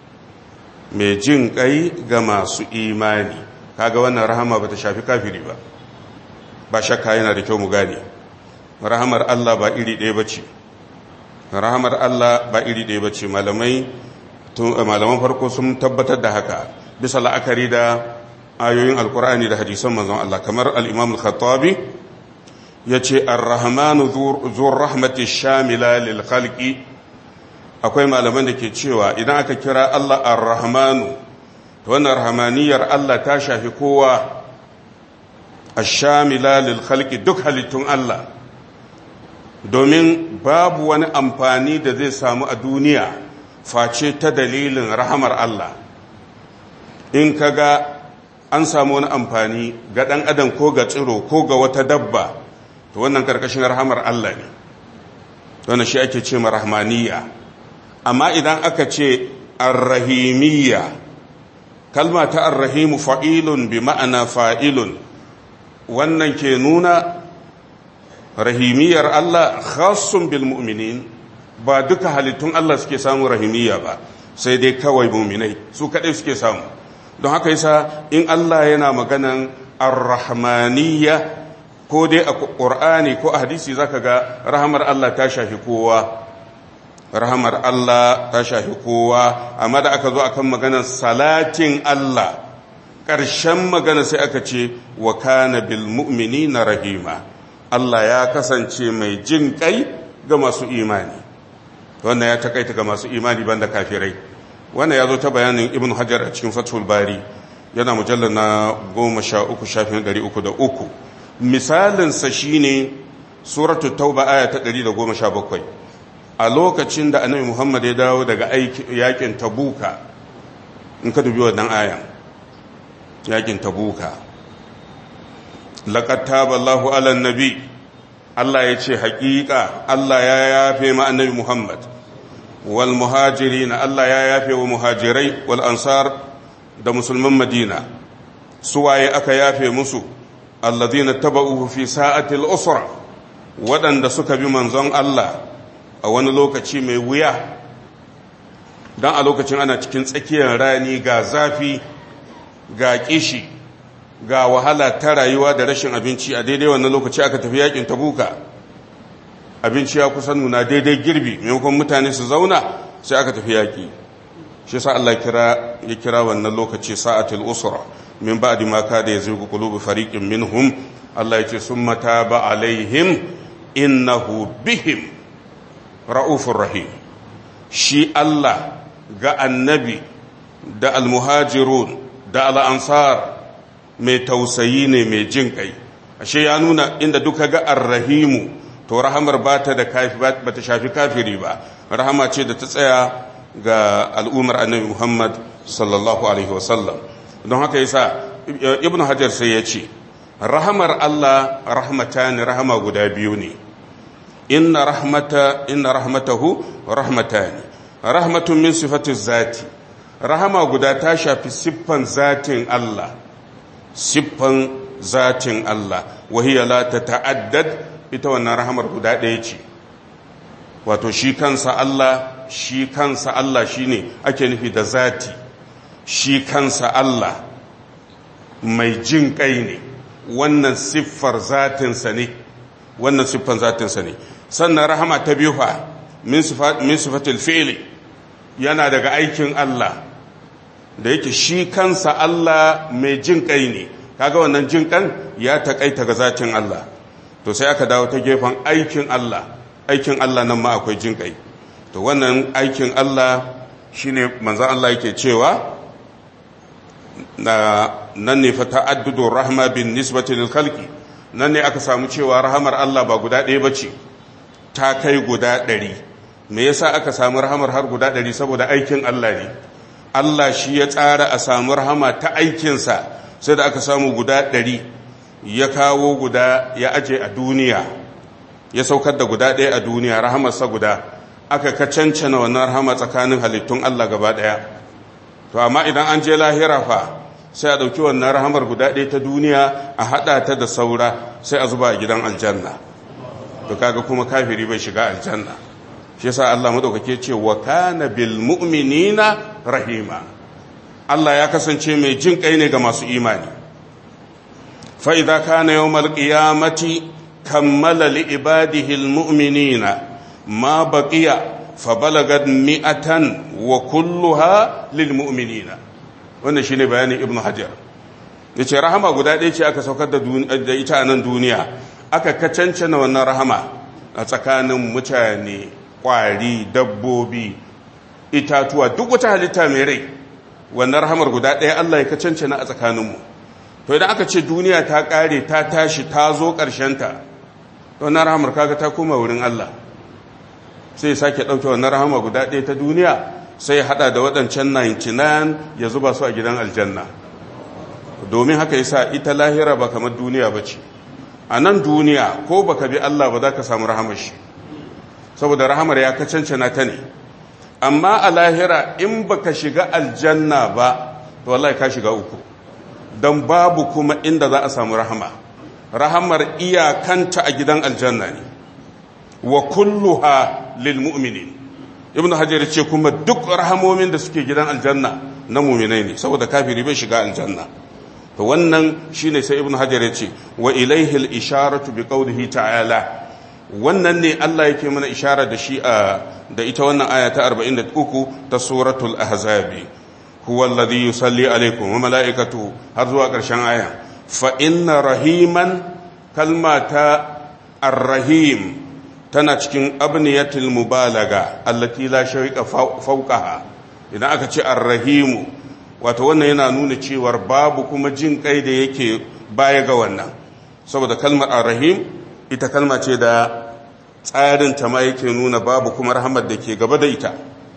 mai jin kai ga masu imani. kaga wannan rahama bata shafi kafiri ba, ba shakka yana da kyau mu gane rahamar Allah ba iri ɗaya bace. rahamar Allah ba iri ɗaya bace. malamai malaman farko sun tabbatar da haka bisa la'akari da ayoyin alkur'ani da hadisan manzon Allah, kamar al-Imam al-Khattabi yace ar-rahmanu zur rahmati shamila lil khalqi. akwai malaman da ke cewa idan aka kira Allah ar-rahmanu to wannan rahmaniyar Allah ta shafi kowa, ash-shamila lil khalqi duk halittun Allah, domin babu wani amfani da zai samu a duniya face ta dalilin rahamar Allah. in kaga an samu wani amfani ga ɗan adam ko ga tsiro ko ga wata dabba to wannan karkashin rahamar Allah ne, wannan shi ake ce rahmaniyya. amma idan aka ce arrahimiyya, kalma ta arrahimu fa'ilun bi ma'ana fa'ilun, wannan ke nuna rahimiyyar Allah khassun bil mu'minin, ba duka halittun Allah suke samu rahimiyya ba, sai dai kawai mu'minai su kadai suke samu. don haka yasa in Allah yana maganan ar-rahmaniyya ko dai a Qur'ani ko a hadisi zaka ga rahamar Allah ta shafi kowa, rahamar Allah ta shafi kowa. amma da aka zo akan maganar salatin Allah, ƙarshen magana sai aka ce wa kana bil mu'minina rahima. Allah ya kasance mai jin kai ga masu imani. wannan ya takaita ga masu imani banda kafirai. wannan ya zo ta bayanin Ibn Hajar a cikin Fathul Bari, yana mujallar na goma sha uku shafin ɗari uku da uku. misalinsa shi ne suratu tauba aya ta ɗari da goma sha bakwai. a lokacin da annabi Muhammad ya dawo daga yakin tabuka, in ka dubi wannan ayan yakin tabuka, laqad taballahu ala nabi, Allah ya ce haƙiƙa Allah ya yafe ma annabi Muhammad, wal muhajirin, Allah ya yafe wa muhajirai, wal ansar da musulman Madina. suwaye aka yafe musu? alladhina tabauhu fi sa'atil usra, waɗanda suka bi manzon Allah a wani lokaci mai wuya. dan a lokacin ana cikin tsakiyar rani, ga zafi, ga kishi, ga wahala ta rayuwa da rashin abinci. a daidai wannan lokaci aka tafi yakin tabuka, abinci ya kusan nuna daidai girbi, maimakon mutane su zauna sai aka tafi yaki. shi sa Allah kira ya kira wannan lokaci sa'atul usra, min ba'di ma kada yazigu qulubu fariqin minhum. Allah yace summa taba alaihim innahu bihim raufur rahim. shi Allah ga annabi da almuhajirun da al'ansar mai tausayi ne, mai jin kai. ashe ya nuna inda duka ga arrahimu to rahamar bata da kafi bata shafi kafiri ba, rahama ce da ta tsaya ga al'ummar annabi Muhammad sallallahu alaihi wasallam. don haka yasa Ibn Hajar sai ya ce rahamar Allah rahmatan, rahama guda biyu ne. inna rahmata inna rahmatahu rahmatani rahmatun min sifati zati rahama guda ta shafi siffan zatin Allah siffan zatin Allah wahiya la tata'addad ita wannan rahamar guda ɗaya ce wato shi kansa Allah shi kansa Allah shine ake nufi da zati shi kansa Allah mai jin kai ne wannan siffar zatinsa ne wannan siffar zatinsa ne sannan rahama ta biyu fa min sifat min sifatil fi'li yana daga aikin Allah da yake shi kansa Allah mai jin kai ne kaga wannan jin kan ya takaita ga zatin Allah to sai aka dawo ta gefen aikin Allah aikin Allah nan ma akwai jin kai to wannan aikin Allah shine manzon Allah yake cewa na nan ne fa ta'addudu rahma bin nisbati lil khalqi nan ne aka samu cewa rahamar Allah ba guda ɗaya bace ta kai guda ɗari me yasa aka samu rahamar har guda ɗari saboda aikin Allah ne Allah shi ya tsara a samu rahama ta aikinsa sai da aka samu guda ɗari ya kawo guda ya aje a duniya ya saukar da guda ɗaya a duniya rahamarsa guda aka kacancana wannan rahama tsakanin halittun Allah gaba ɗaya to amma idan an je lahira fa sai a ɗauki wannan rahamar guda ɗaya ta duniya a haɗa ta da saura sai a zuba a gidan aljanna to kaga kuma kafiri bai shiga aljanna shi yasa Allah madaukake ce wa kana bil mu'minina rahima Allah ya kasance mai jin kai ne ga masu imani fa idza kana yawmal qiyamati kammala li ibadihi al mu'minina ma baqiya fa balagat mi'atan wa kulluha lil mu'minina wannan shine bayanin ibnu hajar yace rahama guda ɗaya ce aka saukar da da ita a nan duniya aka kacancana wannan rahama a tsakanin mutane kwari dabbobi itatuwa duk wata halitta mai rai wannan rahamar guda ɗaya Allah ya kacancana a tsakaninmu to idan aka ce duniya ta ƙare ta tashi ta zo ƙarshenta wannan rahamar kaga ta koma wurin Allah sai sake ɗauke wannan rahama guda ɗaya ta duniya sai ya haɗa da waɗancan ninety nine ya zuba su a gidan aljanna domin haka yasa ita lahira ba kamar duniya ba ce a nan duniya ko baka bi Allah ba za ka samu rahamar shi saboda rahamar ya kacancana ta ne amma a lahira in baka shiga aljanna ba to wallahi ka shiga uku don babu kuma inda za a samu rahama rahamar iyakanta a gidan aljanna ne wa kulluha lil mu'minin ibnu hajar ce kuma duk rahamomin da suke gidan aljanna na mu'minai ne saboda kafiri bai shiga aljanna to wannan shine sai ibnu hajar ce wa ilayhi al isharatu bi qawlihi ta'ala wannan ne Allah yake mana ishara da shi a da ita wannan aya ta arba'in da uku ta suratul ahzabi huwa alladhi yusalli alaykum wa malaikatuhu har zuwa ƙarshen aya fa inna rahiman kalmata ar-rahim tana cikin abniyatul mubalaga allati la shay'a fawqaha idan aka ce ar-rahimu wato wannan yana nuna cewa babu kuma jin kai da yake baya ga wannan saboda kalmar ar-rahim ita kalma ce da tsarin ta ma yake nuna babu kuma rahmat da ke gaba da ita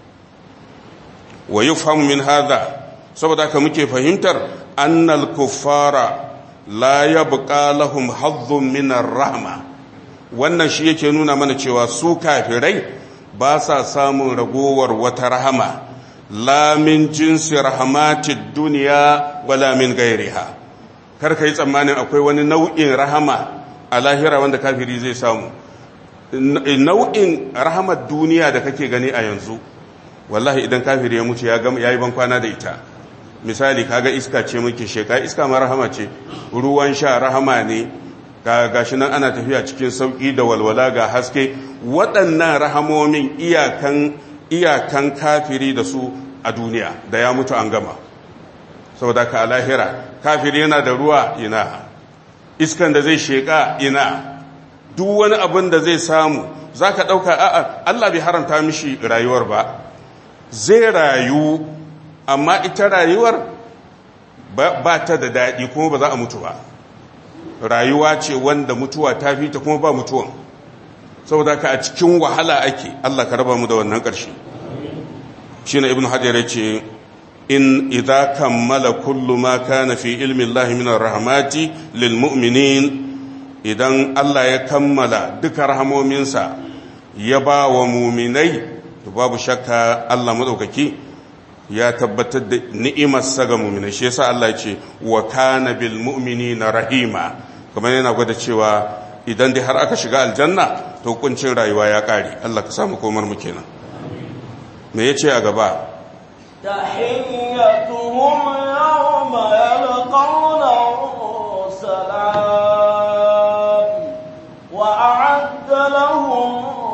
wa yufhamu min hadha saboda haka muke fahimtar annal kuffara la yabqa lahum hazzun min ar-rahma wannan shi yake nuna mana cewa su kafirai ba sa samun ragowar wata rahama la min jinsi rahmatid dunya wala min ghairiha kar kai tsammanin akwai wani nau'in rahama a lahira wanda kafiri zai samu nau'in rahamar duniya da kake gani a yanzu wallahi idan kafiri ya mutu ya yi ban kwana da ita misali kaga iska ce muke sheka iska ma rahama ce ruwan sha rahama ne ga shi nan ana tafiya cikin sauki da walwala ga haske waɗannan rahamomin iyakan iyakan kafiri da su a duniya da ya mutu an gama saboda ka a lahira kafiri yana da ruwa ina iskan da zai sheka ina duk wani abin da zai samu za ka ɗauka a'a Allah bai haramta mishi rayuwar ba zai rayu amma ita rayuwar ba ta da daɗi kuma ba za a mutu ba rayuwa ce wanda mutuwa ta fi ta kuma ba mutuwan saboda ka a cikin wahala ake Allah ka raba mu da wannan ƙarshe shi na ibn hajar ya ce in idza kammala kullu ma kana fi ilmi Allah min ar-rahmati lil mu'minin idan Allah ya kammala duka rahamominsa ya ba wa muminai to babu shakka Allah madaukaki ya tabbatar da ni'imarsa ga muminai. Shi yasa Allah ya ce wa kana bil mu'minina rahima, kamar yana gwada cewa idan dai har aka shiga aljanna to kuncin rayuwa ya kare. Allah ka samu komar mu kenan. Me yace a gaba?
tahiyyatuhum yawma yalqawnahu salam wa a'adda lahum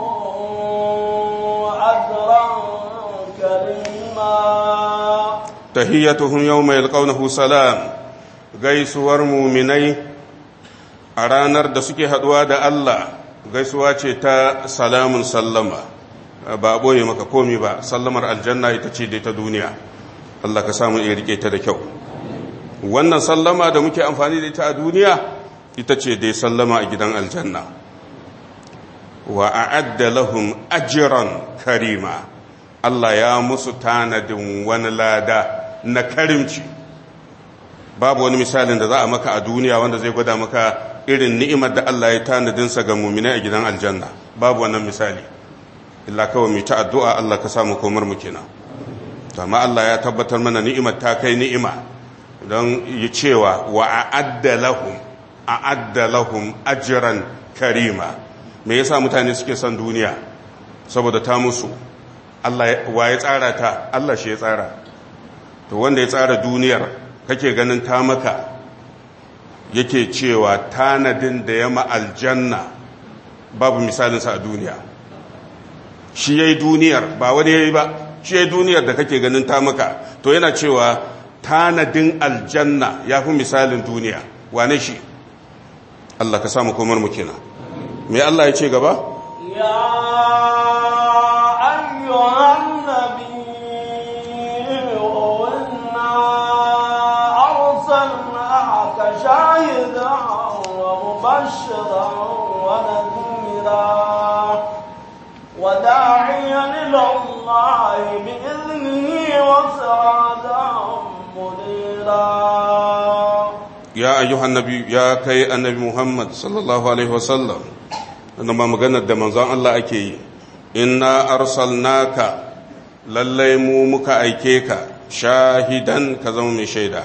ajran karima.
tahiyyatuhum yawma yalqawnahu salam, gaisuwar muminai a ranar da suke haduwa da Allah gaisuwa ce ta salamun sallama, ba a boye maka komi ba. sallamar aljanna ita ce dai ta duniya. Allah ka samu iya rike ta da kyau. wannan sallama da muke amfani da ita a duniya ita ce dai sallama a gidan aljanna. wa a'adda lahum ajran karima, Allah ya musu tanadin wani lada na karimci. babu wani misalin da za a maka a duniya wanda zai gwada maka irin ni'imar da Allah ya tanadinsa ga muminai a gidan aljanna. babu wannan misali, illa kawai mu ta addu'a Allah ka samu komar mu kenan. amma Allah ya tabbatar mana ni'imar ta kai ni'ima don yi cewa wa a'adda lahum a'adda lahum ajran karima. me yasa mutane suke son duniya? saboda ta musu. Allah wa ya tsara ta? Allah shi ya tsara. to wanda ya tsara duniyar kake ganin ta maka, yake cewa tanadin da ya ma aljanna babu misalinsa a duniya. shi yayi duniyar, ba wani yayi ba. shi yayi duniyar da kake ganin ta maka, to yana cewa tanadin aljanna yafi misalin duniya. wane shi? Allah ka samu komar mu kenan. me Allah ya ce gaba?
ya ayyuhan nabiyyu inna arsalnaka shahidan wa mubashiran wa nadhira wa da'iyan ila Allah bi idnihi wa sirajan munira.
ya ayyuhan nabi, ya kai annabi Muhammad sallallahu alaihi wasallam, wannan ma maganar da manzon Allah ake yi. inna arsalnaka, lallai mu muka aike ka, shahidan, ka zama mai shaida,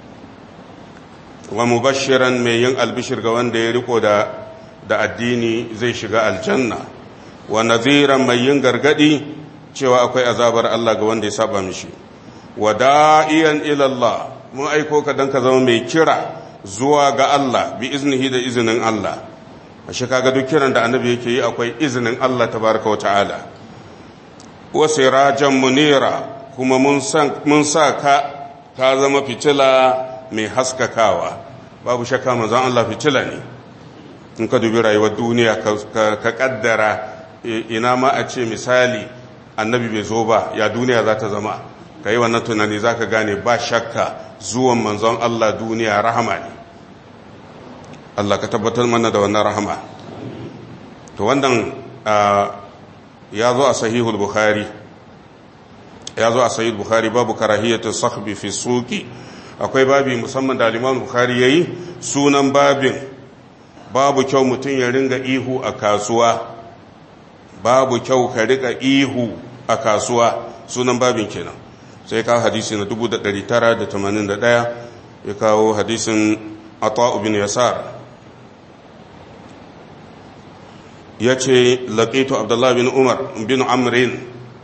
wa mubashiran, mai yin albishir ga wanda ya riko da da addini zai shiga aljanna, wa nadhiran, mai yin gargadi cewa akwai azabar Allah ga wanda ya saba mishi, wa da'iyan ila Allah, mun aiko ka dan ka zama mai kira zuwa ga Allah bi iznihi da izinin Allah. ashe kaga duk kiran da annabi yake yi akwai izinin Allah tabaraka wata'ala. wa sirajan munira, kuma mun san mun sa ka ka zama fitila mai haskakawa. babu shakka manzon Allah fitila ne. in ka dubi rayuwar duniya ka, ka, ka kaddara ina ma a ce misali annabi bai zo ba, ya duniya za ta zama. ka yi wannan tunani za ka gane ba shakka zuwan manzon Allah duniya rahama ne. Allah ka tabbatar mana da wannan rahama. to wannan ya zo a sahihul bukhari, ya zo a sahihul bukhari babu karahiyatu sakhbi fi suqi. akwai babi musamman da Imam Bukhari yayi, sunan babin babu kyau mutum ya ringa ihu a kasuwa. babu kyau ka rika ihu a kasuwa, sunan babin kenan. sai kawo hadisi na dubu da ɗari tara da tamanin da ɗaya, ya kawo hadisin Ata'u bin Yasar. ya ce laƙitu Abdullahi bin Umar bin Amrin.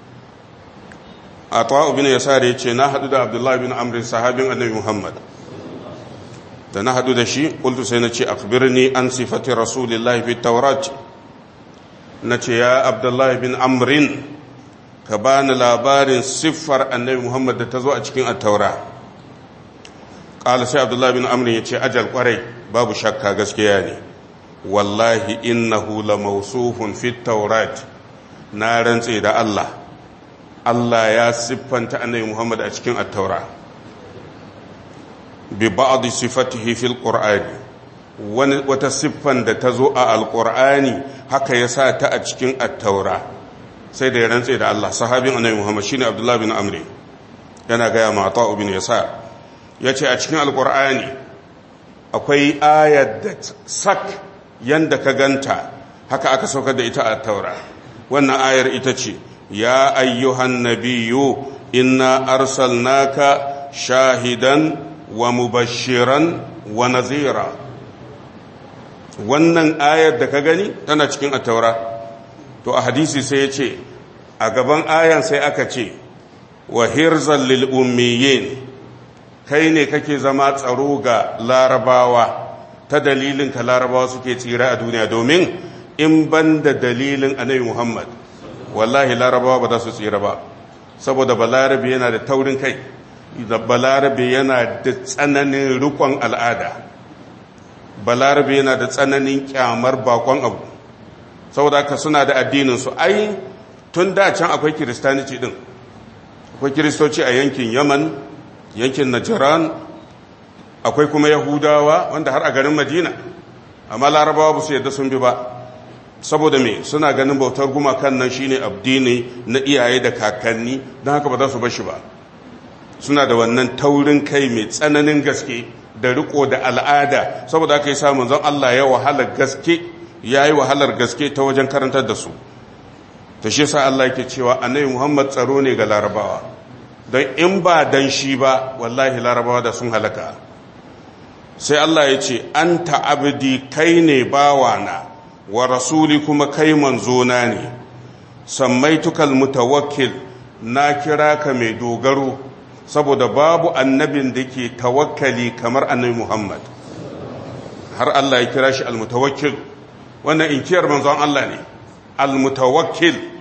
Ata'u bin Yasar ya ce na haɗu da Abdullahi bin Amrin, sahabin annabi Muhammad. da na haɗu da shi, ƙultu sai na ce akbirni an sifati rasulillahi fi taurat. na ce ya Abdullahi bin Amrin, ka bani labarin siffar annabi Muhammad da ta zo a cikin attaura. ƙala sai Abdullahi bin Amrin ya ce ajal ƙwarai, babu shakka gaskiya ne. wallahi innahu la mawsufun fi taurat, na rantse da Allah, Allah ya siffanta annabi Muhammad a cikin attaura bi ba'd sifatihi fil qur'ani, wani wata siffan da ta zo a alqur'ani haka ya sa ta a cikin attaura. sai da ya rantse da Allah, sahabin annabi Muhammad shine Abdullah bin Amr yana ga ya mata ibn Yasar, yace a cikin alqur'ani akwai ayat da sak yanda ka ganta haka aka saukar da ita a taura. Wannan ayar ita ce ya ayyuhan nabiyyu inna arsalnaka shahidan wa mubashiran wa nazira. Wannan ayar da ka gani tana cikin at-taura. To a hadisi sai ya ce a gaban ayan sai aka ce wa hirzan lil ummiyin, kai ne kake zama tsaro ga larabawa, ta dalilin ka larabawa suke tsira a duniya, domin in ban da dalilin annabi Muhammad wallahi larabawa ba za su tsira ba, saboda balarabe yana da taurin kai, da balarabe yana da tsananin rikon al'ada, balarabe yana da tsananin kyamar bakon abu, saboda haka suna da addininsu. Ai tun da can akwai kiristaniti din, akwai kiristoci a yankin Yaman, yankin Najran, akwai kuma Yahudawa wanda har a garin Madina, amma larabawa ba su yadda sun bi ba, saboda me suna ganin bautar gumakan nan shine addini na iyaye da kakanni, don haka ba za su bar shi ba. Suna da wannan taurin kai mai tsananin gaske da riko da al'ada, saboda aka yi samun zan Allah ya wahalar gaske, ya yi wahalar gaske ta wajen karantar da su. ta shi sa Allah yake cewa annabi Muhammad tsaro ne ga larabawa, don in ba dan shi ba wallahi larabawa da sun halaka. Sai Allah ya ce anta abdi, kai ne bawana, wa rasuli kuma kai manzona ne, samaitukal mutawakkil, na kira ka mai dogaro, saboda babu annabin da ke tawakkali kamar annabi Muhammad. Har Allah ya kira shi almutawakkil, wannan inkiyar manzon Allah ne. Almutawakkil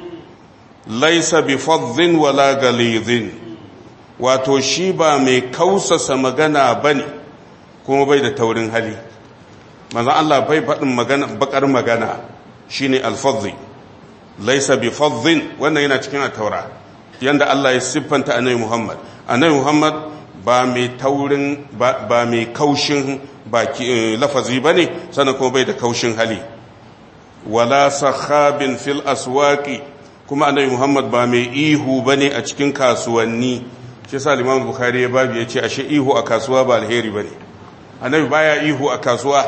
laisa bi fadhin wala galizin, wato shi ba mai kausasa magana bane kuma bai da taurin hali. manzon Allah bai faɗin magana bakar magana, shine alfadhi. Laisa bi fadhin, wannan yana cikin at-taura, yanda Allah ya siffanta annabi Muhammad. Annabi Muhammad ba mai taurin ba, ba mai kaushin baki lafazi bane, sannan kuma bai da kaushin hali. Wala sakhabin fil aswaqi, kuma annabi Muhammad ba mai ihu bane a cikin kasuwanni. Shi yasa Imam Bukhari ya babu yace ashe ihu a kasuwa ba alheri bane. Annabi baya ihu a kasuwa,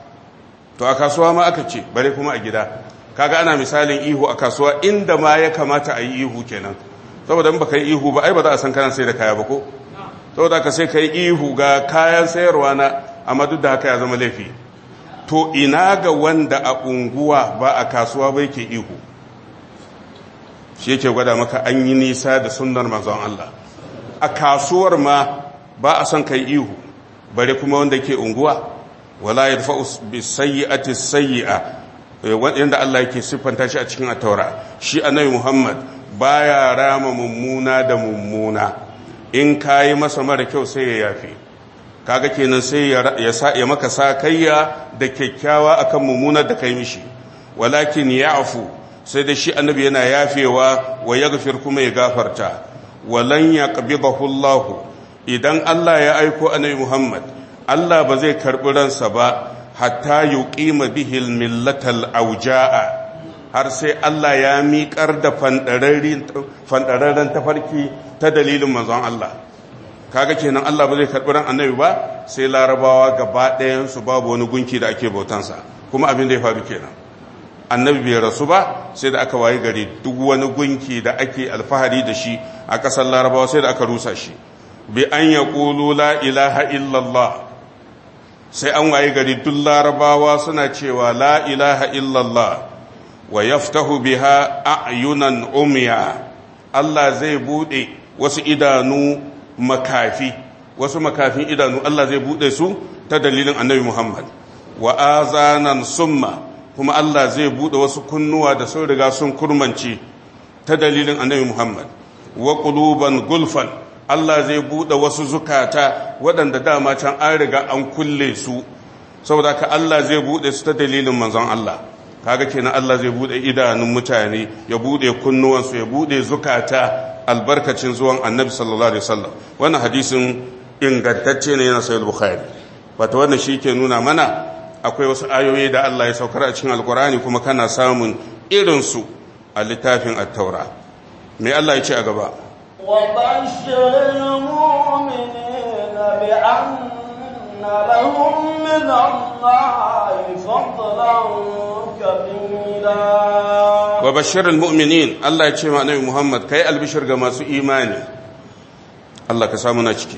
to a kasuwa ma aka ce bare kuma a gida. Kaga ana misalin ihu a kasuwa inda ma ya kamata a yi ihu kenan, saboda in baka yi ihu ba ai ba za a san kana sai da kaya ba ko. Saboda ka sai kai ihu ga kayan sayarwa na, amma duk da haka ya zama laifi. To ina ga wanda a unguwa ba a kasuwa ba yake ihu. Shi yake gwada maka an yi nisa da sunnar manzon Allah. A kasuwar ma ba a son kai ihu, bare kuma wanda yake unguwa. Wala yadfa'u bis-sayyi'ati as-sayyi'a, wanda Allah yake siffanta shi a cikin at-taura. Shi annabi Muhammad baya rama mummuna da mummuna, in kayi masa mara kyau sai ya yafe. Kaga kenan sai ya sa ya maka sakayya da kyakkyawa akan mummunar da kai mishi. Walakin ya'fu, sai da shi annabi yana yafewa, wa yaghfir kuma ya gafarta. Walan yaqbidahu Allah, idan Allah ya aiko annabi Muhammad, Allah ba zai karbi ransa ba hatta yuqima bihil millatal auja'a, har sai Allah ya miƙar da fandararren tafarki ta dalilin manzon Allah. Kaga kenan Allah ba zai karbi ran annabi ba sai larabawa gaba ɗayan su babu wani gunki da ake bautansa. Kuma abin da ya faru kenan, annabi bai rasu ba sai da aka wayi gari duk wani gunki da ake alfahari da shi a ƙasar larabawa sai da aka rusa shi. Bi an yaqulu la ilaha illallah, sai an wayi gari duk larabawa suna cewa la ilaha illallah, wa yaftahu biha a'yunan umya, Allah zai bude wasu idanu makafi, wasu makafin idanu Allah zai bude su ta dalilin annabi Muhammad. Wa azanan summa, kuma Allah zai bude wasu kunnuwa da sun riga sun kurmance ta dalilin annabi Muhammad. Wa quluban gulfan, Allah zai bude wasu zukata waɗanda dama can an riga an kulle su, saboda ka Allah zai bude su ta dalilin manzon Allah. Kaga kenan Allah zai bude idanun mutane, ya bude kunnuwansu, ya bude zukata albarkacin zuwan annabi sallallahu alaihi wasallam. Wannan hadisin ingantacce ne, yana sahih bukhari. Wato wannan shi ke nuna mana akwai wasu ayoyi da Allah ya saukar a cikin alkurani kuma kana samun irin su a littafin at-taura. Me Allah ya ce a gaba?
وبشر المؤمنين بأن لهم من الله فضلا كبيرا
وبشر المؤمنين الله يتشي مع نبي محمد كي البشر كما سو إيماني الله كسامنا تشكي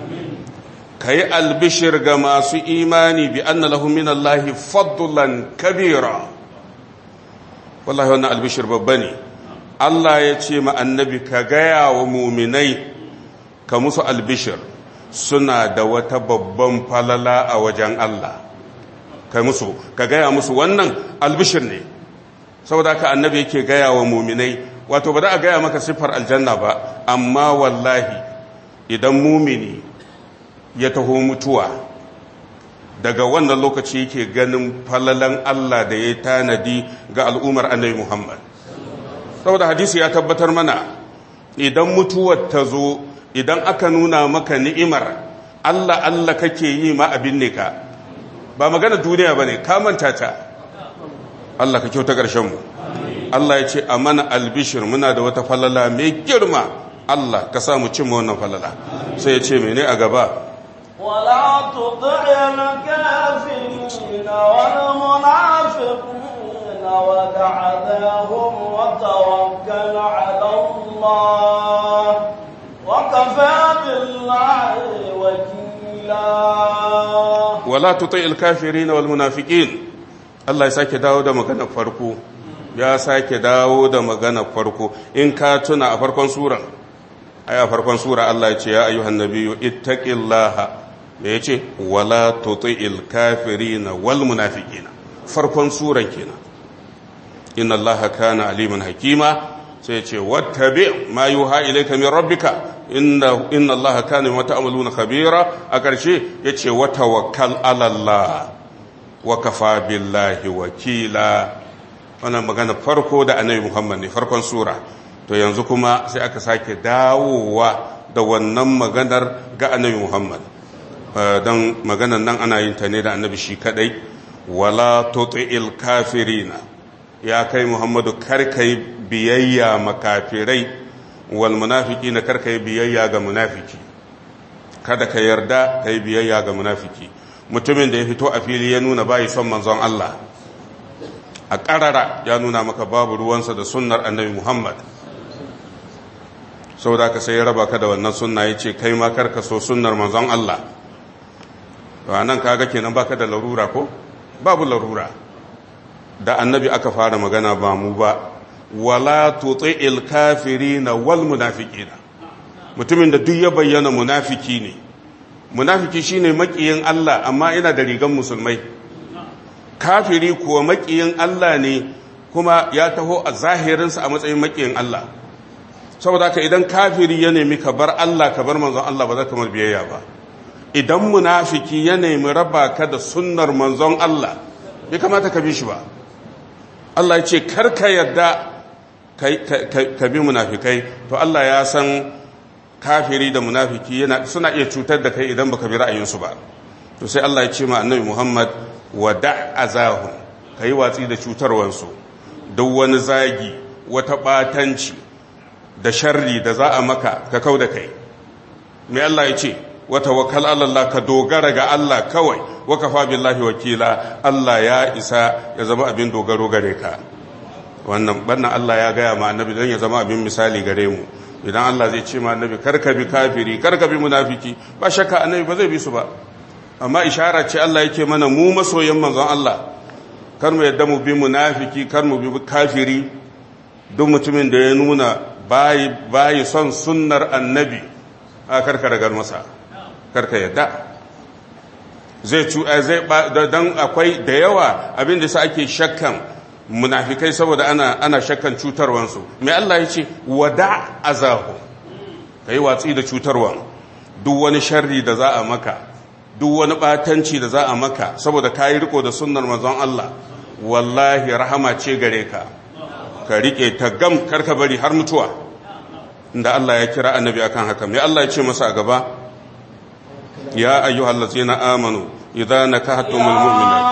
كي البشر كما سو إيماني بأن لهم من الله فضلا كبيرا والله وانا البشر ببني الله يتشي مع النبي كغايا ومؤمني كمسو البشر suna da wata babban falala a wajen Allah kai musu ka gaya musu wannan albishir ne saboda ka annabi yake gaya wa muminai wato ba za a gaya maka siffar aljanna ba amma wallahi idan mumini ya taho mutuwa daga wannan lokaci yake ganin falalan Allah da ya tanadi ga al'ummar annabi Muhammad saboda hadisi ya tabbatar mana idan mutuwar ta zo idan aka nuna maka ni'imar Allah Allah kake yi ma abin ne ka ba magana duniya bane ka manta ta Allah ka kyauta ƙarshen mu Allah ya ce a mana albishir muna da wata falala mai girma Allah ka sa mu cin wannan falala sai ya ce mene a gaba
wala tud'il kafirin wal munafiqin wa da'adahum wa tawakkal 'ala Allah وكفى بالله وكيلا
ولا تطيع الكافرين والمنافقين الله يساكي dawo da maganar farko ya sake dawo da maganar farko in ka tuna a farkon sura ai a farkon sura Allah ya ce ya ayyuhan nabiyyu ittaqillaha me yace wala tuti'il kafirin wal munafiqin farkon suran kenan inna allaha kana aliman hakima sai ce wattabi ma yuha ilayka min rabbika inna inna allaha kana bima ta'maluna khabira a ƙarshe yace wa tawakkal ala allah wa kafa billahi wakila wannan magana farko da annabi Muhammad ne farkon sura to yanzu kuma sai aka sake dawowa da wannan maganar ga annabi Muhammad dan maganar nan ana yin ta ne da annabi shi kadai wala tuti'il kafirina ya kai Muhammadu karkai biyayya makafirai wal munafiqina karkai biyayya ga munafiki kada ka yarda kai biyayya ga munafiki mutumin da ya fito a fili ya nuna bai son manzon Allah a karara ya nuna maka babu ruwansa da sunnar annabi Muhammad saboda ka sai ya raba ka da wannan sunna yace kai ma karka so sunnar manzon Allah to anan kaga kenan baka da larura ko babu larura da annabi aka fara magana ba mu ba wala tuti'il kafirina wal munafiqina mutumin da duk ya bayyana munafiki ne munafiki shine makiyin Allah amma ina da rigan musulmai kafiri kuwa makiyin Allah ne kuma ya taho a zahirinsa a matsayin makiyin Allah saboda haka idan kafiri ya nemi ka bar Allah ka bar manzon Allah ba za ka mar biyayya ba idan munafiki ya nemi raba ka da sunnar manzon Allah bai kamata ka bi shi ba Allah ya ce karka yadda ka bi munafikai to Allah ya san kafiri da munafiki yana suna iya cutar da kai idan baka bi ra'ayinsu ba to sai Allah ya ce ma annabi Muhammad wada' azahum kai watsi da cutarwansu duk wani zagi wata batanci da sharri da za a maka ka kauda kai me Allah ya ce wa tawakkal ala Allah ka dogara ga Allah kawai wa kafa billahi wakila Allah ya isa ya zama abin dogaro gare ka wannan bannan Allah ya gaya ma annabi don ya zama abin misali gare mu idan Allah zai ce ma annabi karka bi kafiri karka bi munafiki ba shakka annabi ba zai bi su ba amma ishara ce Allah yake mana mu masoyan manzon Allah kar mu yadda mu bi munafiki kar mu bi kafiri duk mutumin da ya nuna bayi bayi son sunnar annabi a karka ragar masa karka yadda zai cu zai dan akwai da yawa abin da sa ake shakkan munafikai saboda ana ana shakkan cutarwansu mai Allah ya ce wada azahu kai watsi da cutarwan duk wani sharri da za a maka duk wani batanci da za a maka saboda kai riko da sunnar manzon Allah wallahi rahama ce gare ka ka rike ta gam karka bari har mutuwa inda Allah ya kira annabi akan haka mai Allah ya ce masa a gaba ya ayyuhallazina amanu idza nakahtumul mu'minat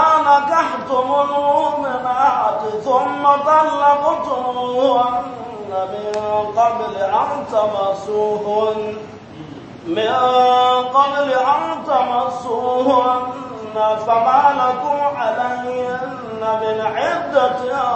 نكحتم المؤمنات ثم طلقتموهن من قبل أن تمسوهن من قبل أن تمسوهن فما لكم عليهن من عدة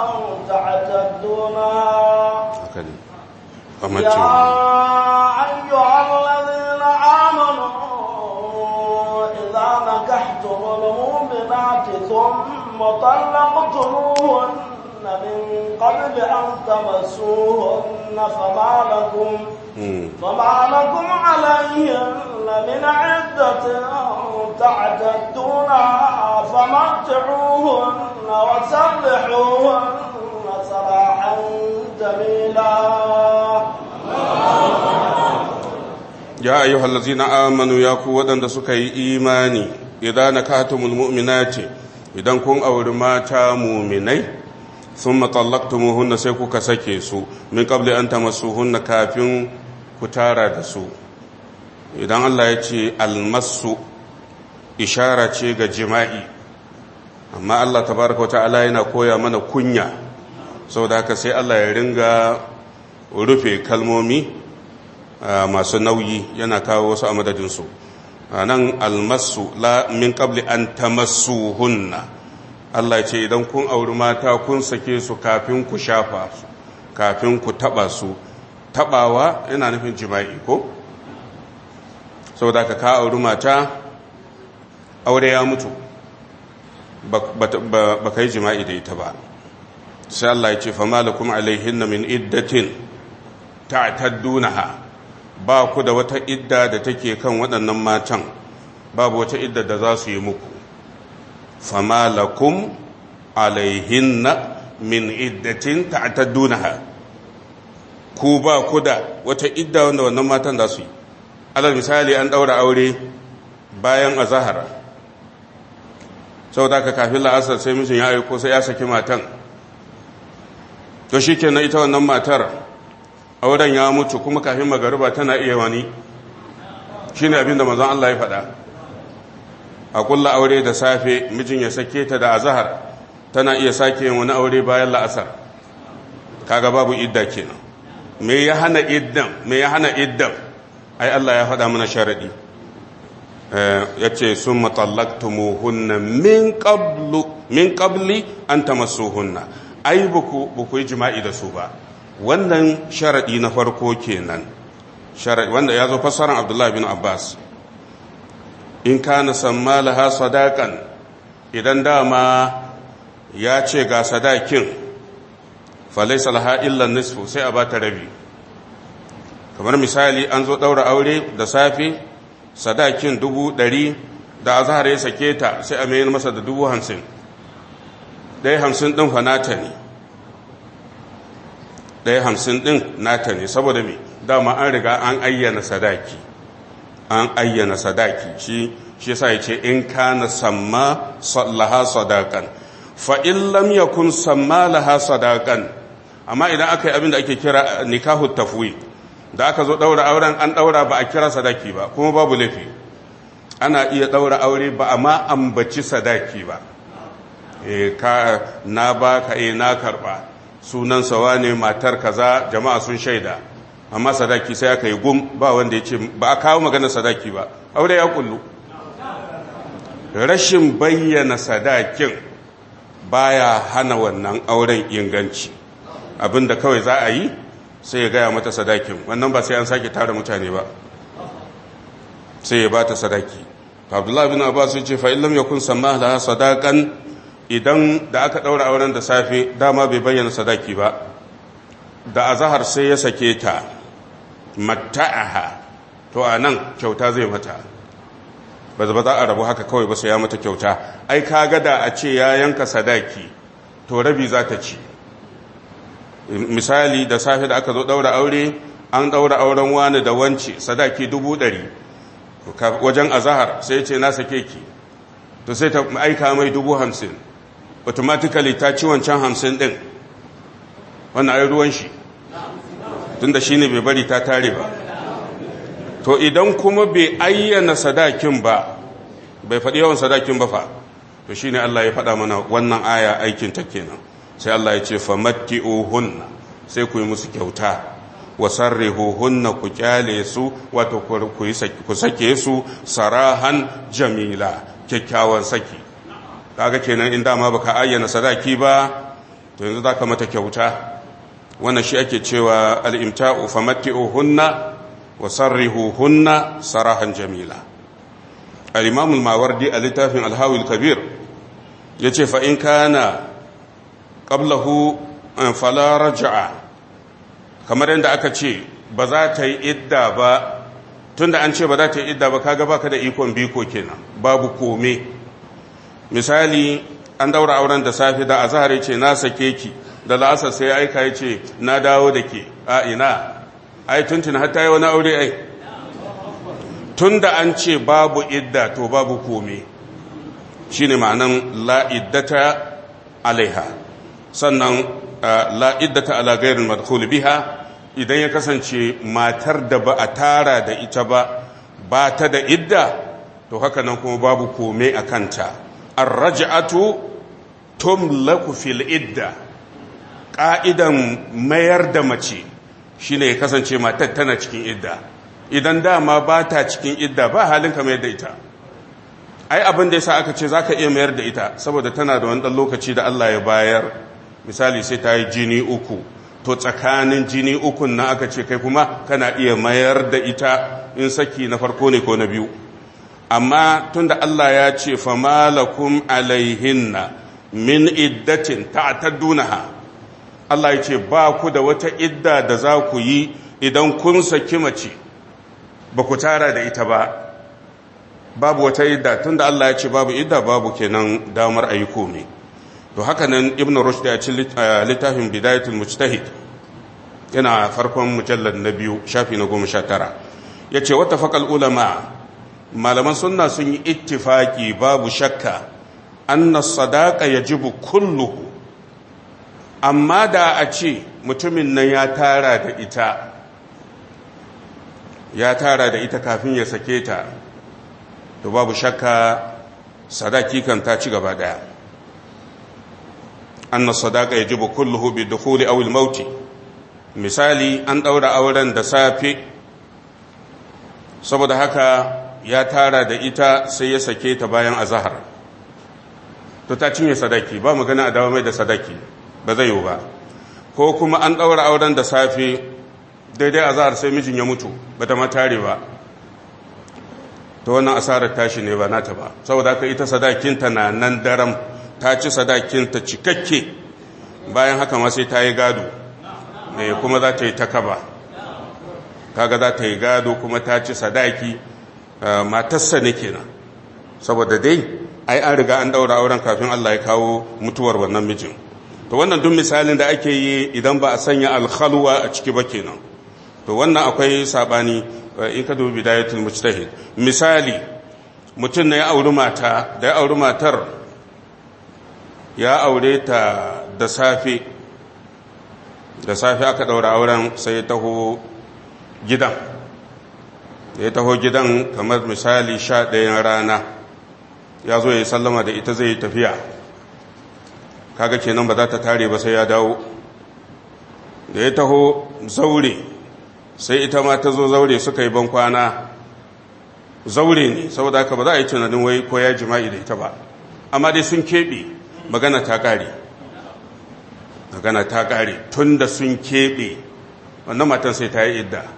تعتدونها يا أيها الذين آمنوا إذا نكحتم المؤمنات ثم طلقتموهن من قبل أن تمسوهن فما لكم فما لكم عليهن من عدة تعتدونها فمتعوهن وسرحوهن سراحا جميلا
يا أيها الذين آمنوا يا قوة سكي إيماني إذا نكحتم المؤمنات إذا كن أورماتا مؤمني ثم طلقتموهن سيكو كسكيسو من قبل أن تمسوهن كافين كتارا دسو إذا الله يتي المس إشارة جماعي أما الله تبارك وتعالى ينا كويا من كنيا سو داك سي الله يرنغا rufe kalmomi masu nauyi yana kawo wasu a madadinsu nan almasu la min qabli an tamassuhunna Allah ce idan kun auri mata kun sake su kafin ku shafa su kafin ku taba su tabawa yana nufin jima'i ko saboda ka ka auri mata aure ya mutu ba ka yi jima'i da ita ba sai Allah ya ce fama lakum alaihinna min iddatin ta'taddunaha ba ku da wata idda da take kan waɗannan matan babu wata idda da za su yi muku fama lakum alaihinna min iddatin ta'taddunaha ku ba ku da wata idda wanda wannan matan za su yi alal misali an daura aure bayan azhar saboda ka kafin la'asar sai mijin ya aiko sai ya saki matan to shikenan ita wannan matar auren ya mutu kuma kafin magariba tana iya wani shine abinda manzon Allah ya faɗa a kulla aure da safe mijin ya sake ta da azhar tana iya sake wani aure bayan la'asar kaga babu idda kenan me ya hana iddan me ya hana iddan ai Allah ya faɗa mana sharadi eh yace summa tallaqtumuhunna min qablu min qabli an tamassuhunna ai buku buku jima'i da su ba wannan sharadi na farko kenan sharadi wanda ya zo fassaran Abdullah bin Abbas in kana sammalaha sadaqan idan dama ya ce ga sadakin falaysa laha illa nisfu sai a bata rabi kamar misali an zo daura aure da safe sadakin dubu ɗari da azhar ya sake ta sai a mayar masa da dubu hamsin ɗaya hamsin ɗin fa nata ne ɗaya hamsin ɗin nata ne saboda me dama an riga an ayyana sadaki an ayyana sadaki shi shi yasa yace in kana samma laha sadaqan fa in lam yakun samma laha sadaqan amma idan aka yi abin da ake kira nikahu tafwid da aka zo daura auren an daura ba a kira sadaki ba kuma babu laifi ana iya daura aure ba amma ambaci sadaki ba eh ka na baka eh na karba sunan sawa ne matar kaza jama'a sun shaida amma sadaki sai aka yi gum ba wanda ya ce ba a kawo maganar sadaki ba aure ya kullu rashin bayyana sadakin baya hana wannan auren inganci abinda kawai za a yi sai ya gaya mata sadakin wannan ba sai an sake tara mutane ba sai ya bata sadaki Abdullah bin Abbas ya ce fa illam yakun samma laha sadaqan idan da aka daura auren da safe dama bai bayyana sadaki ba da azhar sai ya sake ta matta'aha to anan kyauta zai mata ba za a rabu haka kawai ba sai ya mata kyauta ai kaga da a ce ya yanka sadaki to rabi za ta ci misali da safe da aka zo daura aure an daura auren wani da wanci sadaki dubu ɗari wajen azahar sai ce na sake ki to sai ta aika mai dubu hamsin automatically ta ci wancan hamsin ɗin wannan ai ruwan shi tun da shi ne bai bari ta tare ba to idan kuma bai ayyana sadakin ba bai faɗi yawan sadakin ba fa to shi ne Allah ya faɗa mana wannan aya aikin ta kenan sai Allah ya ce famatti'uhunna sai ku yi musu kyauta wa sarrihuhunna ku kyale su wato ku sake su sarahan jamila kyakkyawan saki kaga kenan in dama baka ayyana sadaki ba to yanzu zaka mata kyauta wannan shi ake cewa al-imta'u famatti'uhunna wa sarrihuhunna sarahan jamila al-imam al-mawardi a littafin al-hawi al-kabir yace fa in kana qablahu fala raj'a kamar yadda aka ce ba za ta yi idda ba tunda an ce ba za ta yi idda ba kaga baka da ikon biko kenan babu kome misali an daura auren da safi da azhar yace na sake ki da la'asar sai aika yace na dawo da ke a ina ai tuntun hatta yi wani aure ai tunda an ce babu idda to babu kome shine ma'anan la iddata alaiha sannan la iddata ala ghairil madkhul biha idan ya kasance matar da ba a tara da ita ba ba ta da idda to haka nan kuma babu kome a kanta ar-raj'atu tumlaku fil idda ka'idan mayar da mace shine ya kasance matar tana cikin idda idan dama ba ta cikin idda ba halin ka mayar da ita ai abin da yasa aka ce zaka iya mayar da ita saboda tana da wani dan lokaci da Allah ya bayar misali sai ta yi jini uku to tsakanin jini ukun na aka ce kai kuma kana iya mayar da ita in saki na farko ne ko na biyu amma tunda Allah ya ce famalakum alaihinna min iddatin ta'taddunaha Allah ya ce ba ku da wata idda da za ku yi idan kun saki mace ba ku tara da ita ba babu wata idda tunda Allah ya ce babu idda babu kenan damar ayi komai to haka nan ibn rushd ya ci littafin bidayatul mujtahid yana farkon mujallad na biyu shafi na goma sha tara yace wattafaqal ulama malaman sunna sun yi ittifaki babu shakka anna sadaqa yajibu kulluhu amma da a ce mutumin nan ya tara da ita ya tara da ita kafin ya sake ta to babu shakka sadaki kan ta ci gaba daya anna sadaqa yajibu kulluhu bi dukhuli aw al maut misali an daura auren da safe saboda haka ya tara da ita sai ya sake ta bayan azhar to ta cinye sadaki ba magana a dawo mai da sadaki ba zai yi ba ko kuma an daura auren da safe daidai azhar sai mijin ya mutu bata ma tare ba to wannan asarar tashi ne ba nata ba saboda haka ita sadakinta na nan daram ta ci sadakinta cikakke bayan haka ma sai ta yi gado ne kuma za ta yi takaba kaga za ta yi gado kuma ta ci sadaki matarsa ne kenan saboda dai ai an riga an daura auren kafin Allah ya kawo mutuwar wannan mijin to wannan duk misalin da ake yi idan ba a sanya alkhalwa a ciki ba kenan to wannan akwai sabani in ka dubi bidayatul mujtahid misali mutum ne ya auri mata da ya auri matar ya aure ta da safe da safe aka daura auren sai ya taho gidan ya taho gidan kamar misali sha ɗayan rana ya zo ya yi sallama da ita zai tafiya kaga kenan ba za ta tare ba sai ya dawo da ya taho zaure sai ita ma ta zo zaure suka yi ban kwana zaure ne saboda haka ba za a yi tunanin wai ko ya jima'i da ita ba amma dai sun keɓe magana ta ƙare magana ta ƙare tun da sun keɓe wannan matan sai ta yi idda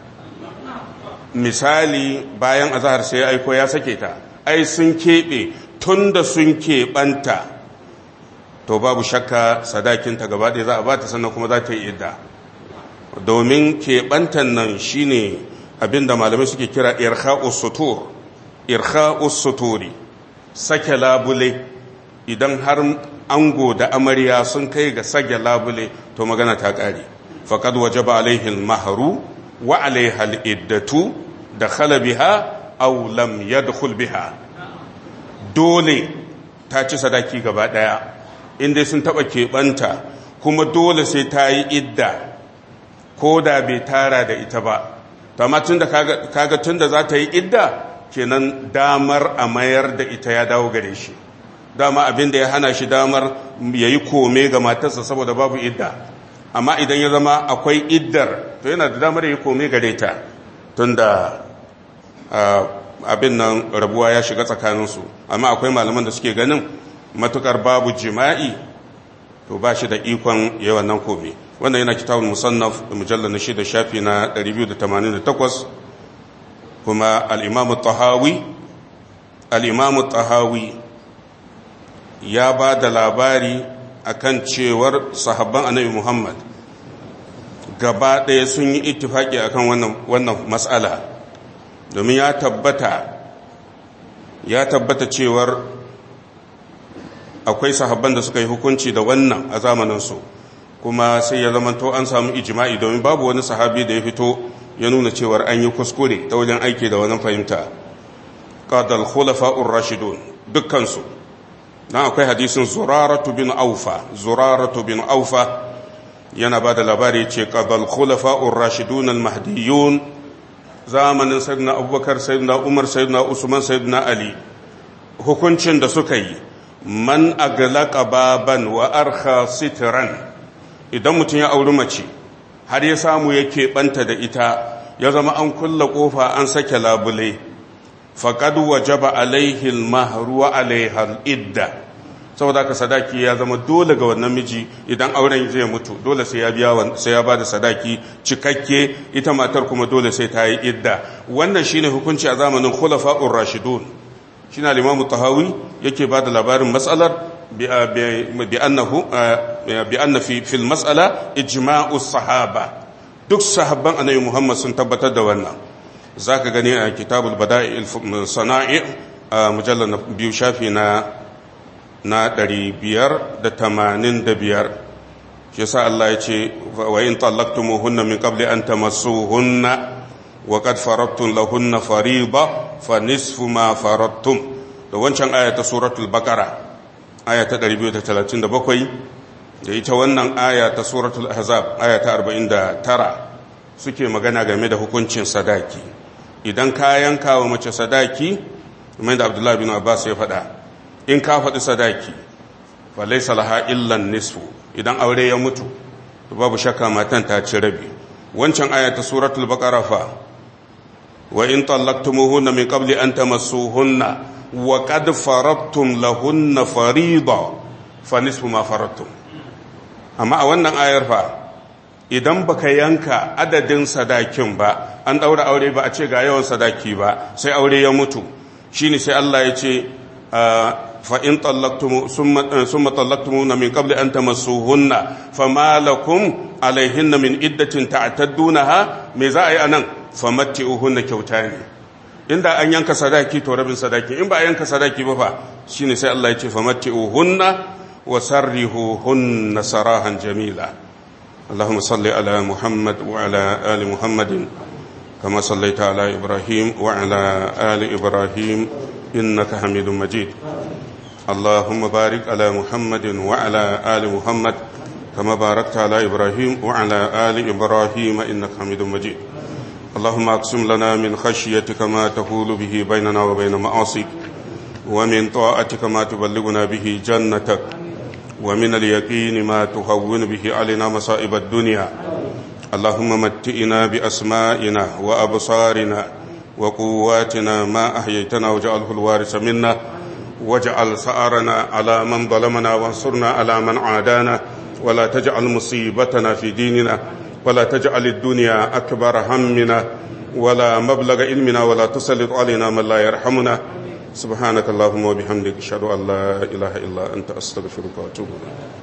misali bayan azahar sai aiko ya sake ta ai sun keɓe tun da sun keɓanta to babu shakka sadakinta gaba ɗaya za a ba ta sannan kuma za ta yi idda domin keɓantan nan shine abinda malamai suke kira irkha'us sutur irkha'us suturi sake labule idan har ango da amarya sun kai ga sage labule to magana ta ƙare faqad wajaba alaihi al-mahru wa alaiha al-iddatu dakhala biha aw lam yadkhul biha dole ta ci sadaki gaba daya inda sun taba keɓanta kuma dole sai ta yi idda ko da bai tara da ita ba amma tunda kaga kaga tunda za ta yi idda kenan damar a mayar da ita ya dawo gare shi dama abin da ya hana shi damar yayi kome ga matarsa saboda babu idda amma idan ya zama akwai iddar to yana da damar ya kome gare ta tunda abin nan rabuwa ya shiga tsakaninsu, amma akwai malaman da suke ganin matukar babu jima'i to ba shi da ikon yawan nan kome. wannan yana kitabul musannaf mujallal na shida shafi na ɗari biyu da tamanin da takwas. kuma al-imam at-tahawi al-imam at-tahawi ya ba da labari akan cewar sahabban annabi Muhammad gaba ɗaya sun yi ittifaki akan wannan wannan mas'ala, domin ya tabbata ya tabbata cewar akwai sahabban da suka yi hukunci da wannan a zamaninsu, kuma sai ya zamanto an samu ijma'i, domin babu wani sahabi da ya fito ya nuna cewar an yi kuskure ta wajen aiki da wannan fahimta. qadal khulafa'ur rashidun dukkansu dan akwai hadisin zuraratu bin aufa zuraratu bin aufa yana ba da labari ce qadal khulafa'ur rashidun al-mahdiyun, zamanin sayyidina abubakar, sayyidina umar, sayyidina usman, sayyidina ali, hukuncin da suka yi man aglaqa baban wa arkha sitran, idan mutum ya auri mace har ya samu yake banta da ita, ya zama an kulla kofa an sake labule, faqad wajaba alaihi al-mahru wa alaiha al-idda, saboda ka sadaki ya zama dole ga wannan miji. Idan auren zai mutu dole sai ya biya sai ya bada sadaki cikakke, ita matar kuma dole sai ta yi idda. Wannan shine hukunci a zamanin khulafa'ur rashidun. shine al-imam tahawi yake bada labarin mas'alar bi annahu bi anna fi fil mas'ala ijma'u sahaba, duk sahabban annabi Muhammad sun tabbatar da wannan. zaka gani a kitabul bada'il sana'i mujallal biyu shafi na na ɗari biyar da tamanin da biyar. shi yasa Allah ya ce wa in tallaqtumuhunna min qabli an tamassuhunna wa qad faradtum lahunna fariida fa nisfu ma faradtum, da wancan aya ta suratul baqara aya ta ɗari biyu da talatin da bakwai, da ita wannan aya ta suratul ahzab aya ta arba'in da tara suke magana game da hukuncin sadaki. idan ka yanka wa mace sadaki, kamar da Abdullah bin Abbas ya faɗa, in ka faɗi sadaki fa laysa laha illa nisfu, idan aure ya mutu to babu shakka matan ta ci rabi. wancan aya ta suratul baqara fa wa in tallaqtumuhunna min qabli an tamassuhunna wa qad faradtum lahunna fariida fa nisfu ma faradtum. amma a wannan ayar fa idan baka yanka adadin sadakin ba, an daura aure ba a ce ga yawan sadaki ba, sai aure ya mutu, shine sai Allah ya ce fa in tallaqtum summa summa tallaqtumuna min qabli an tamassuhunna fama lakum alaihinna min iddatin ta'taddunaha, me za a yi anan? famatti'uhunna kyautani. inda an yanka sadaki to rabin sadaki, in ba a yanka sadaki ba fa shine sai Allah ya ce famatti'uhunna wa sarrihuhunna sarahan jamila. اللهم صل على محمد وعلى آل محمد كما صليت على إبراهيم وعلى آل إبراهيم إنك حميد مجيد. اللهم بارك على محمد وعلى آل محمد كما باركت على إبراهيم وعلى آل إبراهيم إنك حميد مجيد. اللهم اقسم لنا من خشيتك ما تحول به بيننا وبين معاصيك، ومن طاعتك ما تبلغنا به جنتك، ومن اليقين ما تهون به علينا مصائب الدنيا. اللهم متئنا بأسمائنا وأبصارنا وقواتنا ما أحييتنا واجعله الوارث منا، واجعل ثأرنا على من ظلمنا وانصرنا على من عادانا، ولا تجعل مصيبتنا في ديننا، ولا تجعل الدنيا أكبر همنا ولا مبلغ علمنا، ولا تسلط علينا من لا يرحمنا. سبحانك اللهم وبحمدك أشهد أن لا إله إلا أنت أستغفرك وأتوب إليك.